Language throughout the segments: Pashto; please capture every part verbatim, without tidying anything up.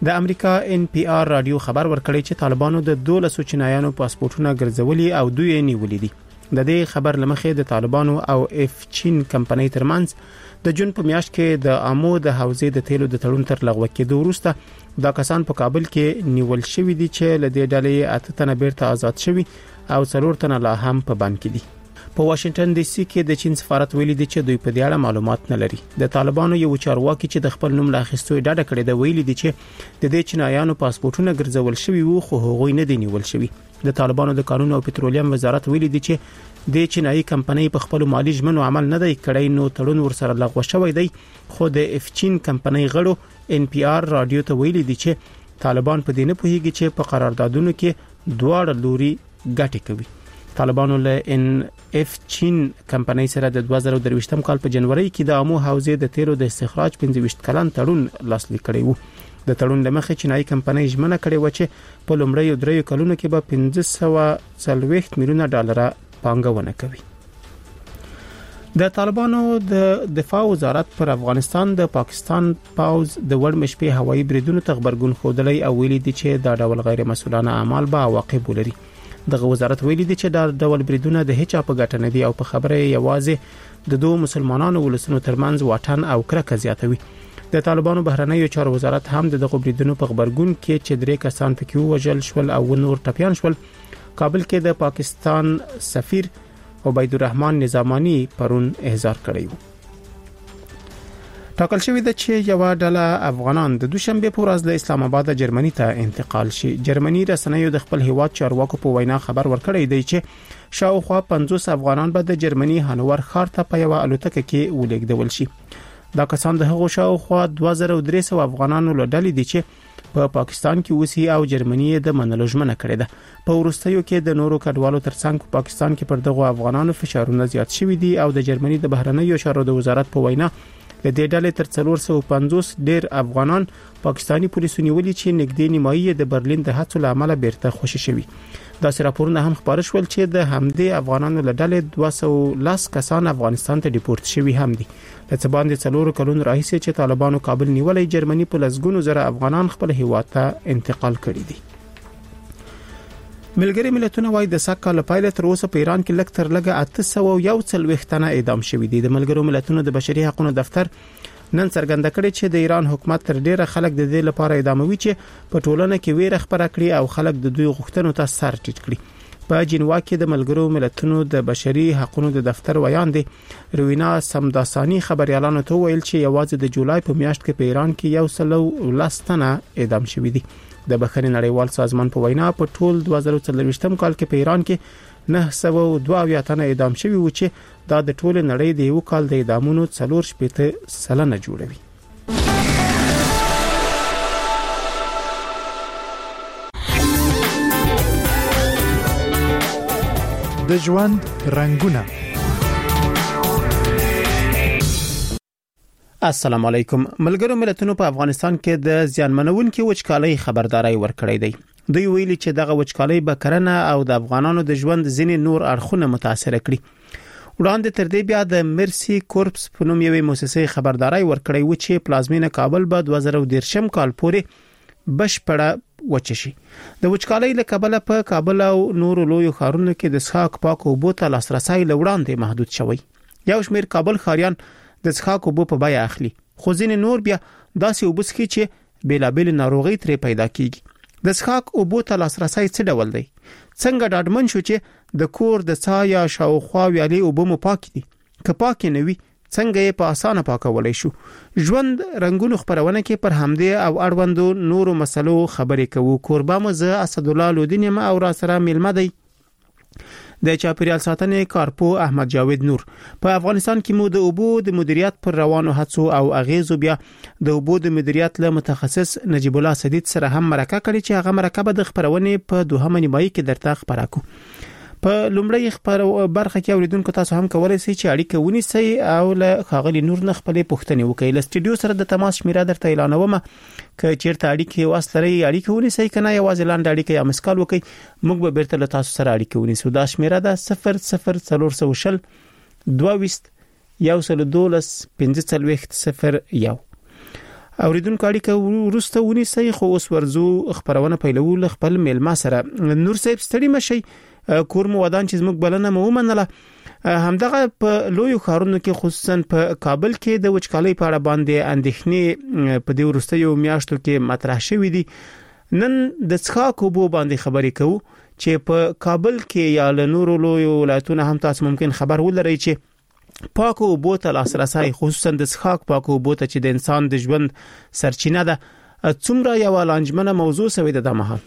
د امریکا ان پی آر رادیو خبر ورکړی چې طالبانو د دولسو چینایانو پاسپورتونه ګرځولي او دوی یې نیولي دي. د دې خبر لمخې د طالبانو او اف چین کمپنۍ ترمنځ د جون په میاشت کې د امو د حوزې د تیلو د تړون تر لغوه کېدو وروسته دا کسان په کابل کې نیول شوی دي چې له دې ډلې اته تنه بیرته آزاد شوي او څلور تنه لا هم په بند کې دي. په واشنگټن ډي سي کې د چین سفارت ویلي دی چې دوی په دې اړه معلومات نه لري. د طالبانو یو چارواکي چې د خپل نوم لا اخیستو ډاډه کړی دی ویلي دی چې د دې چینایانو پاسپورتونه ګرځول شوي وو خو هغوی نه دي نیول شوي. د طالبانو د قانون او پټرولیم وزارت ویلي دی چې د چینایي کمپنۍ په خپل مالی ژمنو عمل نه دی کړی نو تړون ورسره لغوه شوی دی. خو د اف چین کمپنۍ غړو ان پی آر رادیو ته ویلي دی چې طالبان په دې نه پوهیږي چې په قراردادونو کې دواړه لوري ګټه کوي. طالبانو له ان اف چین کمپنۍ سره د دوه زره درویشتم کال په جنوري کې د امو حوزې د تیلو د استخراج پنځه ویشت کلن تړون لاسلیک کړی وو. د تړون لمخې چینایي کمپنۍ ژمنه کړې و چې په لومړیو دریو کلونو کې به پنځه سوه څلوېښت میلیونه ډالر پانګونه کوي. د طالبانو د دفاع وزارت پر افغانستان د پاکستان پاوز د وړ مشپې هوایي بریدونو ته خبرګون خوده او ویلي دي چې دا ډول غیر مسؤلانه اعمال به عواقب ولري. دغه وزارت ویلي دی چې دا ډول بریدونه د هیڅ په ګټه نه دي او په خبره یوازې د دوه مسلمانانو ولسونو ترمنځ واټن او کرکه زیاتوي. د طالبانو بهرنیو چارو وزارت هم دغه بریدونو په خبرګون کې چې درې کسان پکې وژل شول او نور ټپيان شول. کابل کې د پاکستان سفیر عبید الرحمن نظامانی پرون احضار کړی و. ټاکل شوی دی چې یو ډله افغانان د دوشنبه په ورځ له اسلام آباد جرمني ته انتقال شي. جرمني رسنیو د خپل هیواد چارواکو په وینا خبر ورکړی دی چې شاوخوا پنځوس افغانان به د جرمني هانوور ښار ته په یو الوتکه کې ولېږدول شي. دا کسان د هغو شاوخوا دوه زره درې سوه افغانانو له ډلې دي چې په پا پاکستان کې اوسي او جرمني د منلو ژمنه کړې ده. په وروستیو کې د نورو کډوالو ترڅنګ په پاکستان کې پر دغه افغانانو فشارونه زیات شوي دي او د جرمني د بهرنیو چارو د وزارت په وینا د دې ډلې تر څلور سوه پنځوس ډیر افغانان پاکستانی پولیسو نیولي چې نږدې نیمایي د برلین د هڅو لامل بیرته خوشي شوي. داسې راپورونه هم خبر شول چې د همدې افغانانو له ډلې دوه سوه و لس کسان افغانستان ته ډیپورت شوي هم دي. د څه باندې څلور کلونو راهیسې چې طالبانو کابل نیولای جرمني په لسګونو زره افغانان خپل هیواد ته انتقال کړي دي. ملګری ملتونه وايي د سکه له پایله تر اوسه په ایران کې لږ تر لږه اته سوه او یو څلوېښت تنه اعدام شوي دي. د ملګرو ملتونو د بشري حقوقو دفتر نن څرګنده کړې چې د ایران حکومت تر ډیره خلک د دې لپاره اعداموي چې په ټولنه کې ویره خپره کړي او خلک د دوی غوښتنو ته سر ټیټ کړي. په جنوا کې د ملګرو ملتونو د بشري حقوقو د دفتر ویان دی روینا سمداسانی خبريالانو ته ویل چې یوازې د جولای په میاشت کې په ایران کې یو سل او لس تنه اعدام شوي دي. د بخښنې نړیوال سازمان په وینا په ټول دوه زره څلوېښتم کال کې په ایران کې نه سوه او دوه اویا تنه اعدام شوي و چې دا د ټول نړۍ د یو کال د اعدامونو څلور شپېته سلنه جوړوي. د ژوند رنگونه. السلام علیکم. ملګرو ملتونو په افغانستان کې د زیانمنونکو وچکالۍ خبرداري ورکړې ده. دوی ویلي چې دغه وچکالۍ به کرنه او د افغانانو د ژوند ځینې نور اړخونه متاثر کړي. وړاندې تر دې بیا د مرسي کورپس په نوم یوې مؤسسې خبرداري ورکړې و چې پلازمینه کابل به دوه زره دېرشم کال پورې بشپړه وچ شي. د وچکالۍ له کبله په کابل او نورو لویو ښارونو کې د څښاک پاکو اوبو ته لاسرسي لوړاندې محدود شوی. یو شمېر کابل ښاریان د څښاک اوبو په بیه اخلي خو ځینې نور بیا داسې اوبه څښي چې بیلابېل ناروغي ترې پیدا کیږي. د څښاک اوبو ته لاسرسي څه ډول دی؟ څنګه ډاډمن شو چې د کور د څا یا شاوخوا ویالې اوبه مو پاک دي؟ که پاک نه وي څنګه یې په اسانه پاکولای شو؟ ژوند رنگونو خبرونه کې پر همدې او اړوندو نورو مسلو خبرې کوو. کوربه مو زه اسد الله لودین یم او را سره میلمه دی د چاپیریال ساتنې کارپو احمد جاوید نور. په افغانستان کې مو د اوبو د مدیریت پر روانو هڅو او اغیزو بیا د اوبو د مدیریت له متخصص نجیب الله سدید سره هم مرکه کړې چې هغه مرکه د خبرونې په دوهمه نیمایي کې درته خبره کو. په لومړی خبر برخه کې اوریدونکو تاسو هم کولای شئ چې اړیکه ونیسئ او له خاغلی نور نه خپلې پوښتنې وکړئ. له سټډیو سره د تماس شمیره درته اعلانوم که چیرته اړیکه واسطري اړیکه ونیسئ کنه یوازې لاندې اړیکه یا مسکال وکړئ موږ به بیرته له تاسو سره اړیکه ونیسو. دا شمیره ده صفر صفر څلور سوه شل دوه ویشت یو سل دولس پنځه څلوېښت صفر یو. اوریدونکو اړیکه ورسته ونیسي خو اوس ورزو خبرونه پیلول خپل میلما سره. نور صاحب ستړي مشي، کور مو ودان چې زموږ بلنه مو ومنله. همدغه په لوی ښارونو کې خصوصا په کابل کې د وچکالۍ په اړه باندې اندېښنې په دې ورستیو میاشتو کې مطرح شوې دي. نن د څښاک اوبو باندې خبرې کوو چې په کابل کې یا له نورو لوی ولایتونو هم تاسو ممکن خبر ولرئ چې پاکو اوبو ته لاسرسي، خصوصا د څښاک پاکو اوبو ته چې د انسان د ژوند سرچینه ده، څومره یو لانجمنه موضوع شوې ده د مهال.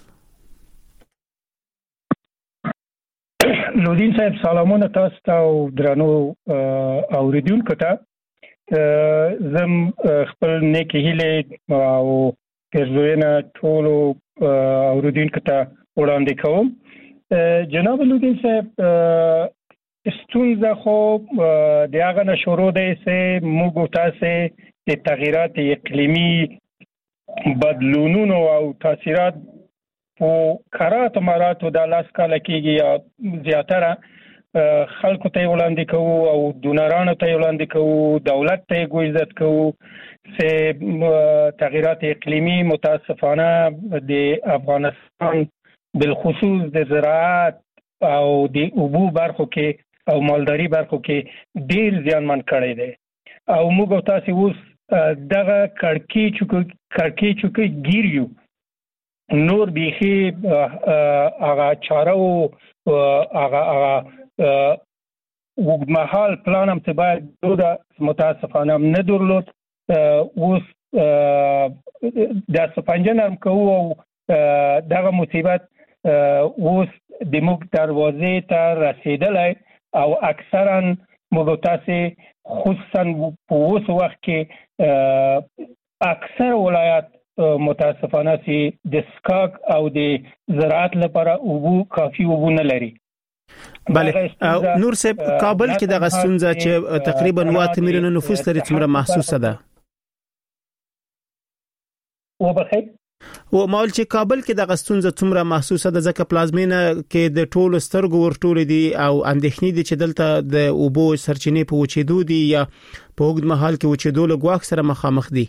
نورین صاحب سلامونه تاسو ته او درنو اوریدونکو ته. زم خپل نیک هیله او پرزوینه ټول اوریدونکو ته وړاندې کوم. جناب نورین صاحب ستونزه خو د هغه نه شروع دی چې موږ تاسو د تغیرات اقلیمي بدلونونو او تاثیرات په کارات مراتو د لاس کال کېږي یا زیاتره خلکو ته وړاندې کوو او دونرانو ته وړاندې کوو، دولت ته ګوزت کوو چې تغیرات اقلیمي متاسفانه د افغانستان بالخصوص د زراعت او د اوبو برخو کې او مالداري برخو کې ډیر زیانمن کړی دی. او موږ تاسو اوس دغه کړکی چوک کړکی چوک ګیریو نور بیخي هغه چارو هغه هغه وګمحال پلان هم ته باید دوه متاسفانه نه درلود. اوس د سپنجنم کوو او دغه مصیبت اوس د موږ دروازې ته رسیدلای او اکثرا موږ تاسو خصوصا په اوس وخت کې اکثر ولایت متاسفانه سي د سکاک او د زراعت لپاره اوبو کافي اوبو نه لري. بله نور صاحب، کابل کې د غستونځه چې تقریبا واته میلیونه نفوس لري څومره محسوسه ده؟ وبخیر و مال چې کابل کې د غستونځه څومره محسوسه ده ځکه پلازمینه کې د ټولو سترګو ورټول دي او اندېښنې دي چې دلته د اوبو سرچینې په وچېدو دي یا په اوږد مهال کې وچېدو له ګواښ سره مخامخ دي.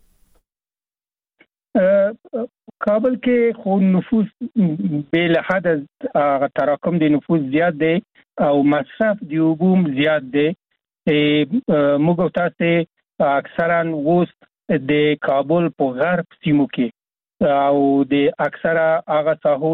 کابل کې خو نفوس بل حد تراکم د نفوس زیات دی او مصرف د اوبو زیات دی. موږ تاسو اکثرا اوس د کابل په غرب سیمو کې او د اکثره هغه ساحو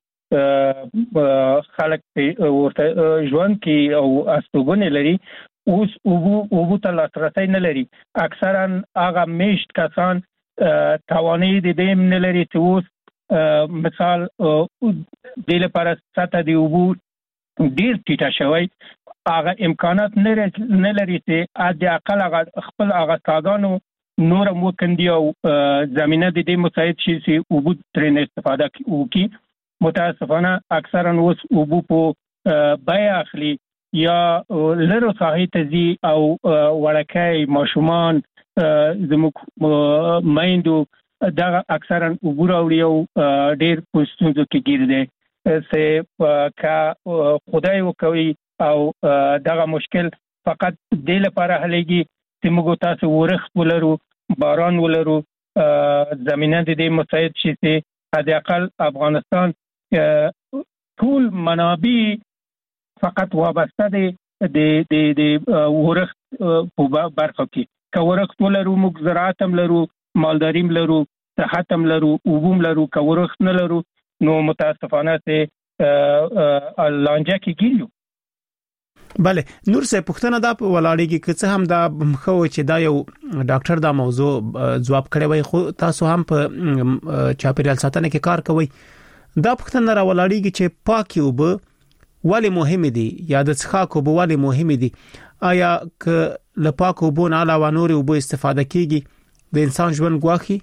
ته خلک ورته ژوند کې او استوګنې لري، اوس اوبو ته لاسرسی نه لري. اکثرا هغه میشت کسان توانایي د دې نه لري چې اوس مثال د لپاره سطح د اوبو ډیر ټیټه شوی، هغه امکانات نه لري چې د اقل هغه خپل هغه ساګانو نور مو کندي او زمينه د دې مساعد شي چې اوبو ترې استفاده وکړي. متاسفانه اکثرا اوس اوبو په بیا اخلي یا لرو ساحې ته ځي او وړکای ماشومان زموږ مایندو دا اکثرا اوبو راوړي او ډیر پوښتنه کې ګیر دي چې کا خدای وکوي او دغه مشکل فقط د لپاره حلېږي چې موږ تاسو ورخ ولرو، باران ولرو، زمينه د دې مساعد شي چې حد اقل افغانستان ټول منابع فقط وابسته دي د د د ورخ په برخه کې. که ورخ ولرو موږ زراعت هم لرو، مالداري هم لرو، صحت هم لرو، اوبو هم لرو. که ورخ نه لرو نو متاسفانه ته لانجه کې ګیرو. بله نور صاحب، پښتنه دا ولاړېږي که څه هم دا مخه چې دا یو ډاکټر دا موضوع ځواب کړی وي خو تاسو هم په چاپیریال ساتنه کې کار کوئ. دا پښتنه را ولاړېږي چې پاکي اوبه ولې مهمه دي یا د څښاک اوبه ولې مهمه دي؟ آیا که له پاکو اوبو نه علاوه نور اوبه استفاده کیږي د انسان ژوند ګواښي؟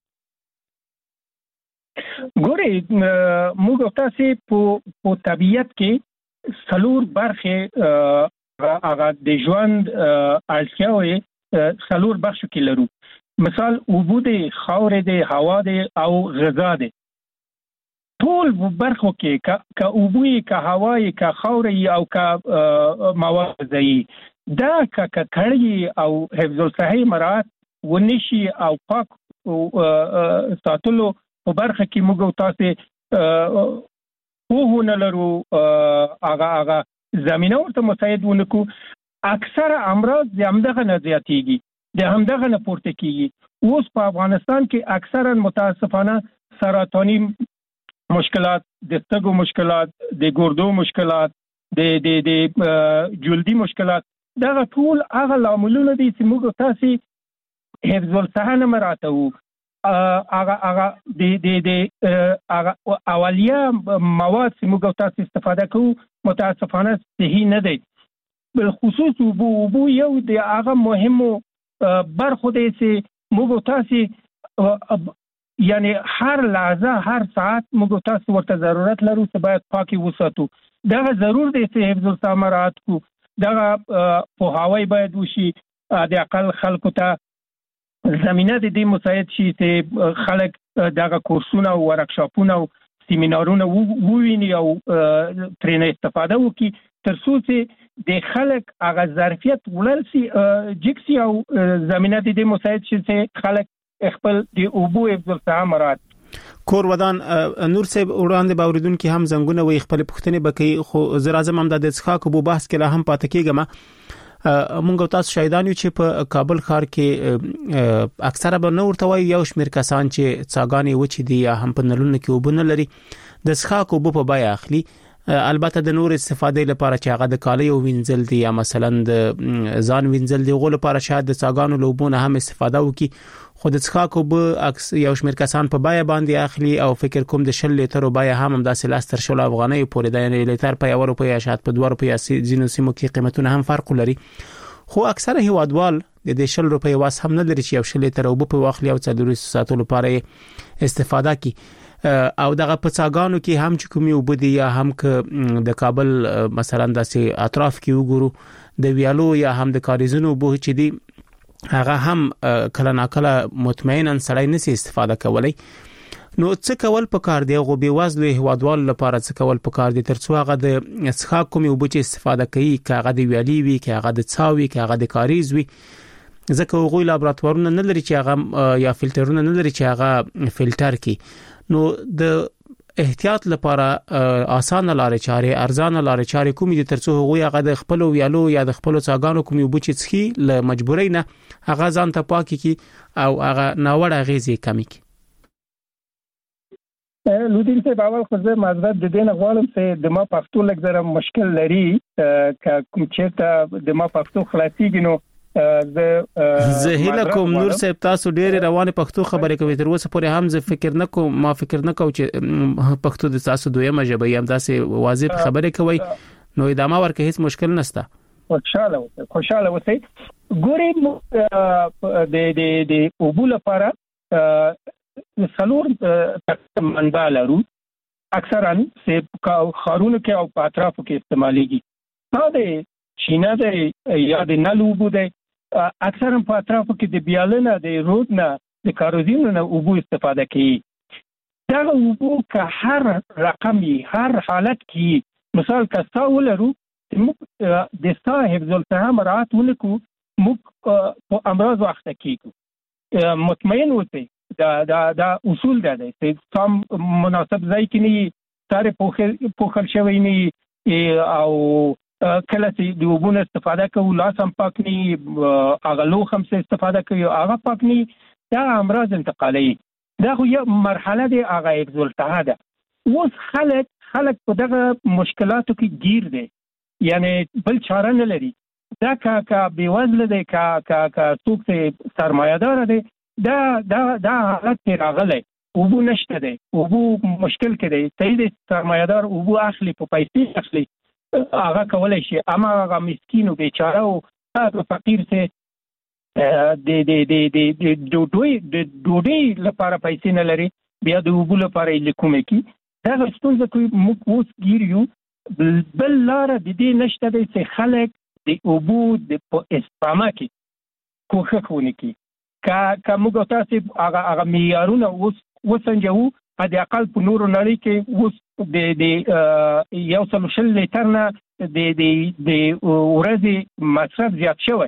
ګورئ موږ تاسو په طبیعت کې څلور برخې هغه د ژوند اړتیاوې څلور برخو کې لرو. مثال اوبو دی، خاورې دی، هوا دی او غذا دی. ټول برخو کې که اوبوي، که هوایي، که خاورې او که مواد غذایي دا که کړي او حفظ الصحه مراعات ونشي او پاک ساتلو په برخه کې موږ تاسو خو نه لرو هغه هغه زمينه ورته مساعد ونکو. اکثر امراض د همدغه نه زیاتېږي، د همدغه نه پورته کیږي. اوس په افغانستان کې اکثرا متاسفانه سرطاني مشکلات، د سترګو مشکلات، د ګردو مشکلات، د د د جلدي مشکلات، دا ټول هغه لاملونه دي چې موږ تاسو حفظ الصحه نه مراتو. هغه هغه د د د هغه اولیه مواد چې موږ تاسو استفاده کوو متاسفانه صحیح نه دي. بالخصوص وبو وبو یو د هغه مهمو برخو دی چې موږ تاسو یعنی هر لحظه هر ساعت موږ تاسو ورته ضرورت لرو چې باید پاکي وساتو. دا ضرور دی چې حفظ الصحه مراعات کو. دا په هواي باید وشي، د اقل خلکو ته زمينه د دې مساعد شي چې خلک دغه کورسونه او ورکشاپونه او سیمینارونه وویني او ترې استفاده وکړي تر څو چې د خلک هغه ظرفیت ولرسي جکسي او زمينه د دې مساعد شي چې خلک خپل د اوبو حفظ الصحه مراعات. کور ودان نور صاحب وړاندې باوریدونکو هم زنګونه وي خپل پښتنې بکې، خو زه راځم هم د څخه کو بحث کې لا هم پاتې کېږم. مونږ تاسو شاهدان یو چې په کابل ښار کې اکثره به نور توای یو شمیر کسان چې څاګانې وچې دي یا هم په نلونو کې وبونه لري د څخه کو په بای اخلي. البته د نور استفاده لپاره چې هغه د کالیو وینځل دي یا مثلا د ځان وینځل دي غو لپاره شاید د څاګانو لوبونه هم استفاده وکي، خو د څخه کو به یو شمیر کسان په بای باندې اخلي او فکر کوم د شل لیټر بای هم داسې لاستر شول افغاني پورې د یعنی لیټر په یو روپیا شاید په دوه روپیا زینو سیمو کې قیمتونه هم فرق لري. خو اکثره هیوادوال د شل روپیا واس هم نه لري چې یو شل لیټر او په واخلي او څلور ساعتونو لپاره استفاده کی. او دغه په څاګانو کې هم چې کومي وبدي یا هم ک د کابل مثلا داسې اطراف کې وګورو د ویالو یا هم د کاریزونو بو چې دی هغه هم کله ناکله مطمئنا سړی نسی استفاده کولای. نو څه کول پکار دی غو به وزلو هوادوال لپاره څه کول پکار دي ترڅو هغه د څخه کومي وبچ استفاده کوي کاغه د ویالي وي کاغه د څاوي کاغه د کاریز وي، ځکه غوي لابراتوارونه نه لري چې هغه یا فلټرونه نه لري چې هغه فلټر کی. نو د احتیاط لپاره اسانه لارې چارې ارزانه لارې چارې کومې دي ترڅو هغه هغه د خپل ویالو یا د خپل څاګانو کومې وبچ څخي ل مجبورۍ نه هغه ځان ته پاکي کی او هغه ناوړه غیزې کمی کی. لودین څه باور خو زه معذرت د دې نه غواړم چې د ما پښتو لږ زره مشکل لري ک کوم چې ته د ما پښتو خلاصيږي نو زه هله کوم نور صاحب تاسو ډېر روانه پښتو خبرې کوي تر اوسه پورې هم زه فکر نه کوم ما فکر نه کوم چې پښتو د تاسو دویمه ژبه یم داسې واضح خبرې کوي نو ادامه ورکه هیڅ مشکل نشته. خوشاله اوسئ خوشاله اوسئ. ګورې د د د اوبو لپاره څلور منبع لرو اکثرا چې خارونو کې او په اطرافو کې استعمالېږي. دا د چینه د یا د نلو اوبو دی اکثرا په اطرافو کې د بیالنه د رود نه د کاروزینو نه اوبو استفاده کوي. دا اوبو که هر رقمي هر حالت کې مثال که سا ولرو موږ د سا حفظ الصحه مراعات ونکو موږ په امراض واخته کیږو. مطمئن اوسئ دا دا دا اصول ده چې سم مناسب ځای کې نه ساره پوخل پوخل شوی نه او کله چې د وبونه استفاده کوو لاس هم پاک نه هغه لوخ هم استفاده کوي هغه پاک نه دا امراض انتقالي. دا خو یو مرحله دی هغه حفظ الصحه ده. اوس خلک خلک په دغه مشکلاتو کې گیر دي یعنی بل چاره نه لري. دا کا کا بیوزله دی کا کا کا څوک چې سرمایه‌دار دی دا دا دا حالت راغلی وبو نشته دی وبو مشکل کې دی صحیح سرمایه‌دار وبو اخلي په پیسې اخلي هغه کولای شي اما هغه مسکین او بیچاره او هغه فقیر ته د د د د دوی د دوی لپاره پیسې نه لري بیا د وبو لپاره یې کومه کی دا څنګه کوي موږ اوس ګیرو بل لار د دې نشته دی چې خلک د وبو د استفامه کی کوخه کوي کی کا کا موږ تاسو هغه هغه معیارونه اوس وسنجو د اقل په نورو نړۍ کې اوس د د یو څل شل لیټر نه د د د ورځې مصرف زیات شوی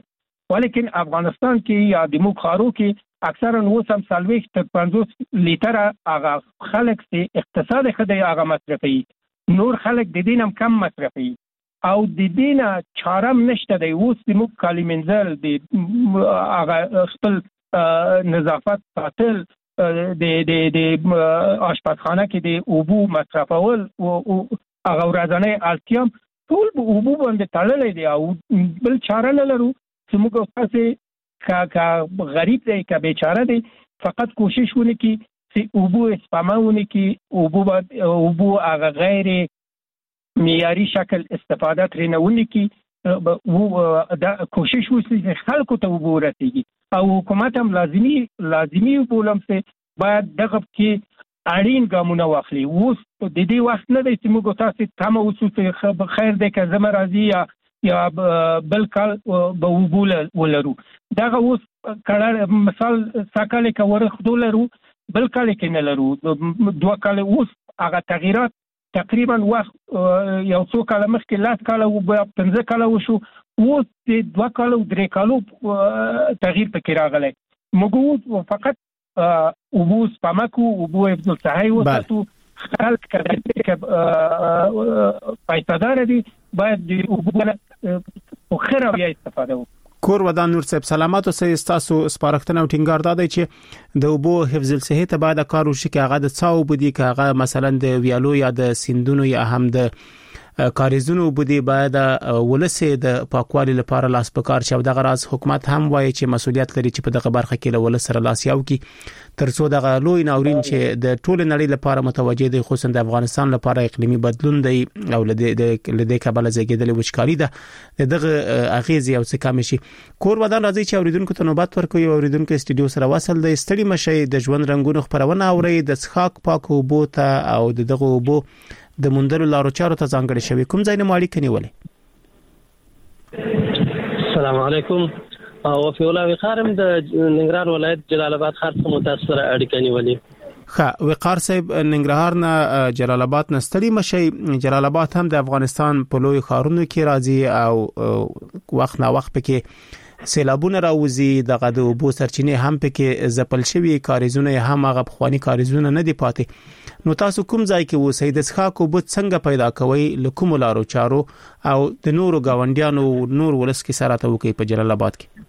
ولیکن افغانستان کې یا د مخارو کې اکثرا وسم سالويخ تر پنځوس لیټره هغه خلک چې اقتصاد خدای هغه مصرفي، نور خلک د دینم کم مصرفي او د دینه چارم نشته دی. اوس د مخ کالی منزل د هغه خپل نظافت ساتل، د د د آشپزخانه کې د اوبو مصرفول او هغه ورځنی اړتیا ټول په اوبو باندې تړلې دي او بل چاره نه لرو چې موږ تاسو کا کا غریب دی کا بیچاره دی فقط کوشش ونه کی چې اوبو سپماونه کی اوبو اوبو هغه غیر معیاري شکل استفاده ترې نه ونه کی او دا کوشش وکړي چې خلکو ته اوبو ورسیږي او حکومت هم لازمي لازمي بولم چې باید دغه کې اړین ګامونه واخلي. اوس د دې وخت نه دی چې موږ تاسو تمه وسو خیر دی که زما راځي یا یا بل کال به وبول ولرو. دغه اوس کړه مثال ساکاله کور خدولرو بل کال کې نه لرو، دوه کال اوس هغه تغیرات تقریبا وخت یو څو کال مخکې لاس کال او پنځه کال وشو، اوس د دوه کال او درې کالو تغییر پکې راغلی. موږ فقط اوبو سپماکو اوبو افضل صحی وساتو خلق کړي چې پایدار دي باید د اوبو په خره بیا استفاده وکړي. کور ودان نور صاحب سلامات او سې تاسو سپارښتنه او ټینګار دادی چې د اوبو حفظ الصحه ته باید کار وشي چې هغه د څاو بودی چې هغه مثلا د ویالو یا د سیندونو یا هم د کاریزونو بودی باید ولسه د پاکوالي لپاره لاس پکار شي او د غراز حکومت هم وایي چې مسولیت لري چې په دغه برخه کې له ولس سره لاس یو کی ترڅو د غلوی ناورین چې د ټول نړۍ لپاره متوجه دي خصوصا د افغانستان لپاره اقلیمي بدلون دی او لدې د لدې کابل زګیدل وچکالي ده دغه اغیز یو څه کم شي. کور ودان راځي چې اوریدونکو ته نوبت ورکوي او اوریدونکو استډیو سره وصل د استړي مشي د ژوند رنگونو خبرونه اوري د څخاک پاکو بوته او دغه وبو د مندلو لارو چارو ته ځانګړي شوی کوم ځای نه مالي کني ولې. السلام علیکم. او فی الله وقارم د ننګرهار ولایت جلال آباد ښار څخه متأثر اړیکه نیولې. ښه وقار صاحب ننګرهار نه جلال آباد نه ستړي مشي. جلال آباد هم د افغانستان په لوی ښارونو کې راځي او وخت نا وخت پکې سیلابونه راوځي، دغه د اوبو سرچینې هم پکې زپل شوی، کاریزونه هم هغه بخوانی کاریزونه نه دی پاتې. نو تاسو کوم ځای کې وو سید اسحاق وبد څنګه پیدا کوي لکوم لارو چارو او د نورو گاونډیانو نور ولس کې سره ته وکي په جلال آباد کې؟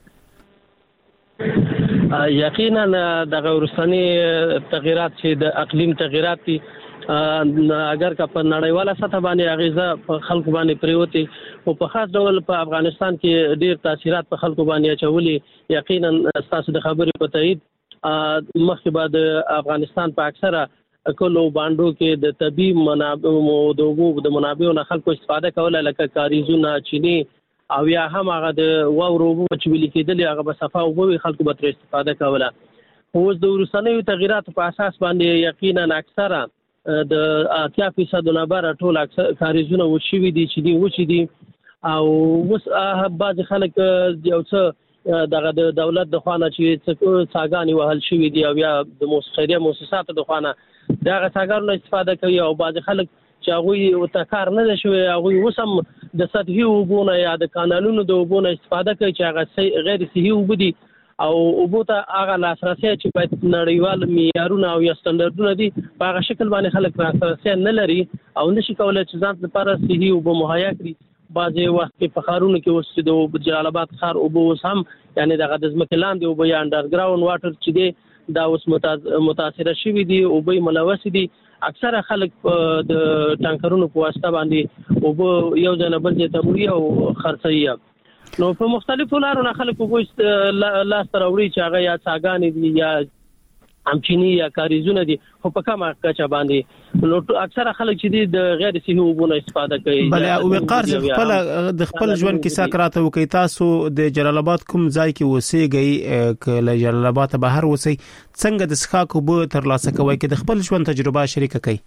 یقینا د غورستاني تغیرات چې د اقلیم تغیرات دي اگر که په نړیواله سطح باندې اغیزه په خلکو باندې پریوتي او په خاص ډول په افغانستان کې ډیر تاثیرات په خلکو باندې اچولي. یقینا تاسو د خبرې په تایید مخکې بعد افغانستان په اکثره کلو باندو کې د طبي منابع او د اوبو د منابعو نه خلکو استفاده کوله لکه کاریزونه چینی او یا هم هغه د واورو چې ویل کېدل هغه په صفه او خلکو به تر استفاده کوله. اوس د ورسنوي تغیرات په اساس باندې یقینا اکثره د اتیا فیصد نه بار ټول کاریزونه وشوي دي چې دی وشي دي او اوس بعض خلک یو څه دغه د دولت د خوانه چې څاګانی وهل شوی دی او یا د موسسه مؤسساتو د خوانه دغه څاګانو استفاده کوي او بعض خلک چې هغه وتکار نه شوی هغه وسم د سطحي وبونه یا د کانالونو د وبونه استفاده کوي چې هغه غیر صحي وبدي او وبته هغه لاسرسي چې باید نړیوال معیارونه او یا سټانډرډونه دي په هغه شکل باندې خلک لاسرسي نه لري او نشي کولای چې ځان لپاره صحي وب مهیا کړي. بعضې وخت کې په ښارونو کې اوس چې د جلال آباد ښار اوبه اوس هم یعنې دغه د ځمکې لاندې اوبه یا انډرګراوند واټر چې دی دا اوس متاثره شوي دي، اوبه یې ملوثې دي. اکثره خلک د ټانکرونو په واسطه باندې اوبه یو ځای نه بل ځای ته وړي او خرڅوي. نو په مختلفو لارو نه خلک اوبه لاس ته راوړي چې هغه یا څاګانې دي یا همچینی یا کاریزونه دي خو په کومه کچه باندې نو اکثره خلک چې دي د غیر صحي اوبو استفاده کوي. بل او وقار خپل د خپل ژوند کیسه کراته وکي تاسو د جلال آباد کوم ځای کې اوسېږئ ک له جلال آباد بهر اوسئ څنګه د څښاک اوبو تر لاسه کوي کې د خپل ژوند تجربه شریکه کوي؟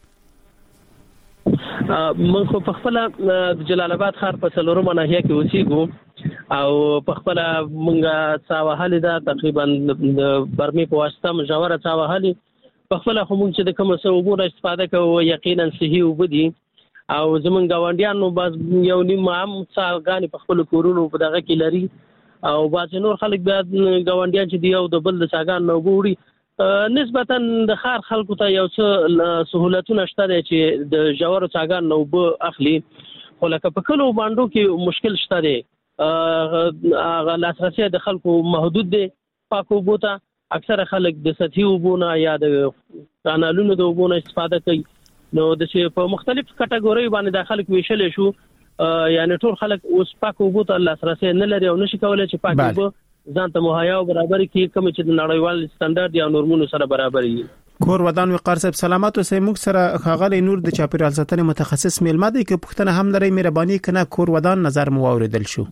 من خو په خپل د جلال آباد ښار په څلورمه ناحیه کې اوسېږو او په خپل مونږه څاوهلې ده تقریبا د برمې په واسطه مجاوره څاوهلې په خپل خو مونږ چې د کوم څه اوبو استفاده کوو یقینا صحي اوبه دي او زمونږ ګاونډیانو باز یو نیم عام څاګانې په خپل کورونو په دغه کې لري او باز نور خلک بیا ګاونډیان چې دی او د بل د څاګان نو ګوري نسبتا د خار خلکو ته یو څه سہولتونه شته چې د جوړو څاګان نو به اخلي خو لکه په کلو باندې کې مشکل شته دی هغه لاسرسي د خلکو محدود دی پاکو بوته اکثر خلک د سطحي وبونه یا د کانالونو د وبونه استفاده کوي نو د چې په مختلف کټګوري باندې د خلک ویشل شو یعنی ټول خلک اوس پاکو بوته لاسرسي نه لري او نشي کولای چې پاکو بوته ځان ته مهیا او برابر کی کوم چې د نړیوال سټانډرډ یا نورمونو سره برابر وي. کور ودان وقار صاحب سلامات اوسئ. موږ سره خاغلی نور د چاپیریال ساتنې متخصص میلمه دی که پښتنه هم لري مهرباني کنه کور ودان نظر مو اوریدل شو.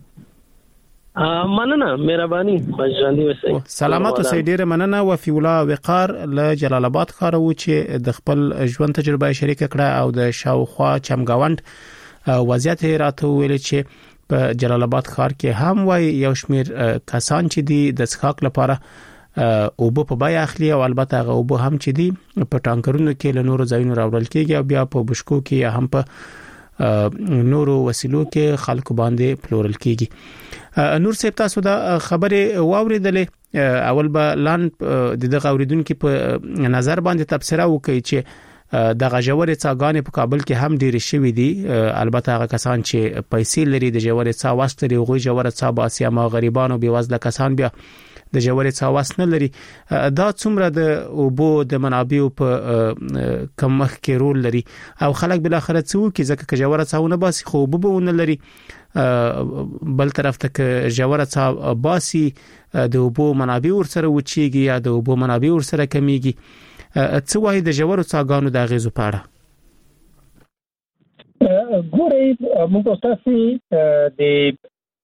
مننه مهرباني خوشاندي وسئ. سلامات اوسئ ډیره مننه. وفي الله وقار له جلال آباد ښار و چې د خپل ژوند تجربه شریک کړه او د شاوخوا چمګاوند وضعیت راته ویل چې په جلال آباد ښار کې هم وای یو شمیر کسان چې دي د څښاک لپاره او په بای اخلي او البته هغه او هم چې دي په ټانکرونو کې له نورو ځایونو راوړل کېږي او بیا په بشکو کې یا هم په نورو وسیلو کې خلکو باندې پلورل کېږي. نور صاحب تاسو دا خبره واوریدلې اول به لاند د دغه اوریدونکو په نظر باندې تبصره وکړي چې د غجورې څاګانې په کابل کې هم ډېر شوي دي البته هغه کسان چې پیسې لري د جوړې څا واسطه لري غوي جوړې څا باسي ما غریبانو بيوزله کسان بیا د جوړې څا واسطه لري دا څومره د اوبو د منابعو په کمخ کې رول لري او خلک بل اخرت څو کې ځکه چې جوړې څاونه باسي خو اوبو نه لري بل طرف ته چې جوړې څا باسي د اوبو منابع ورسره وچیږي یا د اوبو منابع ورسره کمیږي. څه وایي د جوړو څاګانو د غیزو پاړه؟ ګورې موږ تاسو د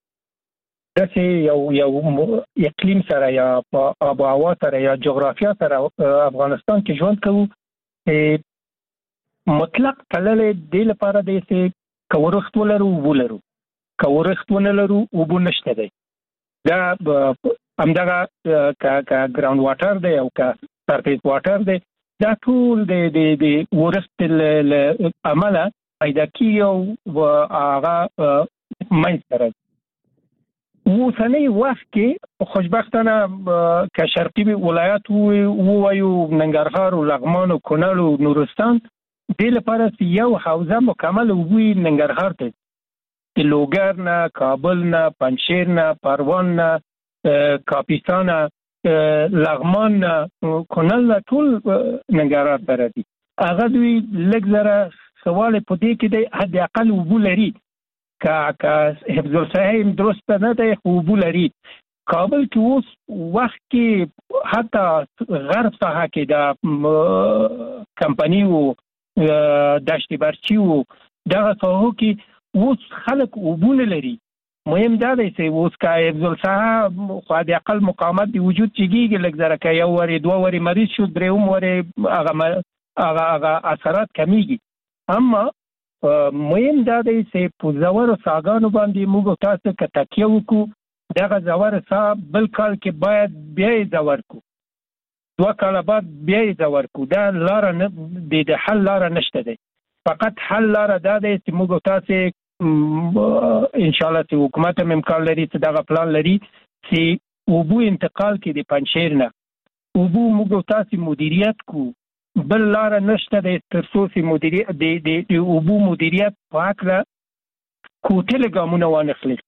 داسې یو یو اقلیم سره یا آب و هوا سره یا جغرافیا سره افغانستان کې ژوند کوو مطلق تللې د لپاره د چې کورښت ولرو ولرو کورښت ونلرو وبو نشته دی دا همدغه کا ګراوند واټر دی او کا سرفیس واټر دی دا ټول د د د ورست عمله پیدا کیږي او هغه منځره وسنۍ وخت کې خوشبختانه ک شرقي ولایت وو وایو ننګرهار او لغمان او کونړ او نورستان د لپاره یو حوزه مکمل وي ننګرهار ته د لوګر نه کابل نه پنجشیر نه پروان نه کاپیسان لغمان کونل ټول ننګرهار ته راځي هغه دوی لږ زره سوال په دې کې د حد اقل وبو لري کا کا حفظ الصحه درست نه دی وبو لري کابل کې اوس وخت کې حتی غرب ساحه کې د کمپنی او دشت برچی او دغه ساحو کې اوس خلک وبو لري مهم دا دی چې اوس کا حفظ الصحه خو د اقل مقاومت دی وجود چېږي لږ زره کا یو وری دوه وری مریض شو درېوم وری هغه هغه هغه اثرات کمیږي اما مهم دا دی چې په زوړ ساګانو باندې موږ تاسو کې تکیه وکړو دغه زوړ سا بل کال کې باید بیا زوړ کو دوه کال بعد بیا زوړ کو دا لار نه د حل لار نشته دی فقط حل لار دا دی چې موږ تاسو ان شاء الله چې حکومت هم امکان لري چې دغه پلان لري چې وبو انتقال کې د پنځشیر نه وبو موږ تاسو مدیریت کو بل لار نشته د ترسوسي مدیریت د د وبو مدیریت پاکله کوټل ګامونه وانخلي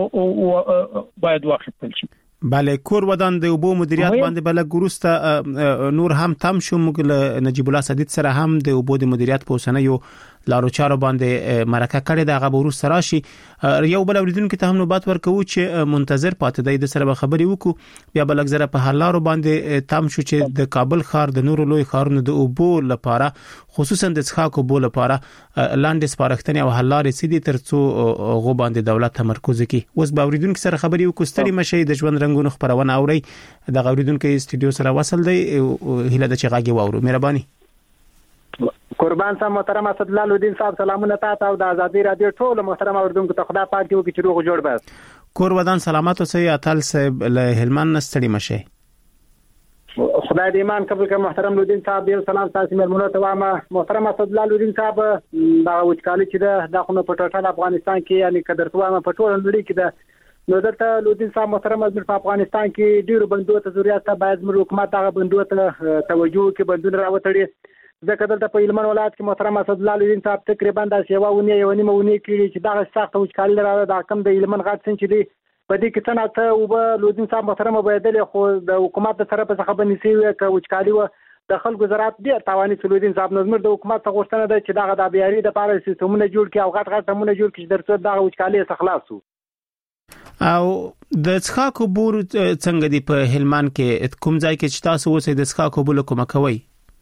او باید واخیستل شي. بله کور ودان د وبو مدیریت باندې بل ګروسته نور هم تم شو موږ له نجیب الله صدیق سره هم د وبو د مدیریت په وسنه یو لارو چارو باندې مرکه کړې د غو ورس راشي یو بل اوریدونکو ته هم نوبات ورکو چې منتظر پاتې دی د سره خبري وکړو بیا بل اگزره په حلارو باندې تم شو چې د کابل ښار د نورو لوی ښارونو د وبو لپاره خصوصا د څښاک وبو لپاره لاندې سپارښتنې او حلارې سيدي ترڅو غو باندې دولت تمرکز کوي. اوس به اوریدونکو سره خبري وکړو ستړي مشه د ژوند رنگونو خبرونه اوري د اوریدونکو استودیو سره وصل دی هله د چغاګي وورو مهرباني. قربان صاحب محترم اسد الله الدین صاحب سلامونه تاسو او د ازادي رادیو ټول محترم اوردونکو ته خدا پاک دیو چې روغ جوړ بس. کور ودان سلامات اوسئ اتل صاحب له هلمند نستړي مشه. خدای دې ایمان قبول کړي محترم الدین صاحب یو سلام تاسو مېلمنو ته وایم محترم اسد الله الدین صاحب دا وچکالي چې د خونو په ټوټل افغانستان کې یعنی قدر توامه په ټول نړۍ کې د نو دلته لودین صاحب محترم زموږ په افغانستان کې ډیرو بندونو ته ضرورت ته باید زموږ حکومت هغه بندونو ته توجه وکړي، بندونه راوتړي. ځکه دلته په هلمند ولایت کې محترم اسدالله لودین صاحب تقریبا داسې یوه اونۍ یوه نیمه اونۍ کېږي چې دغه سخته وچکالي راغله. دا کم د هلمند غټ سیند چې دی په دې کې څه نه څه اوبه لودین صاحب محترم بهېدلې، خو د حکومت د طرفه څخه بندې شوې وې که وچکالي وه د خلکو زراعت ډېر تاواني شو. لودین صاحب نو زموږ د حکومت څخه غوښتنه ده چې دغه د آبیاري دپاره سیستمونه جوړ کړي او غټ غټ ډمونه جوړ کړي چې تر څو دغه وچکالۍ څخه خلاص شو. او د څښاک اوبو څنګه دي په هلمند کې کوم ځای کې چې تاسو اوسئ د څښاک اوبو کومه کوئ؟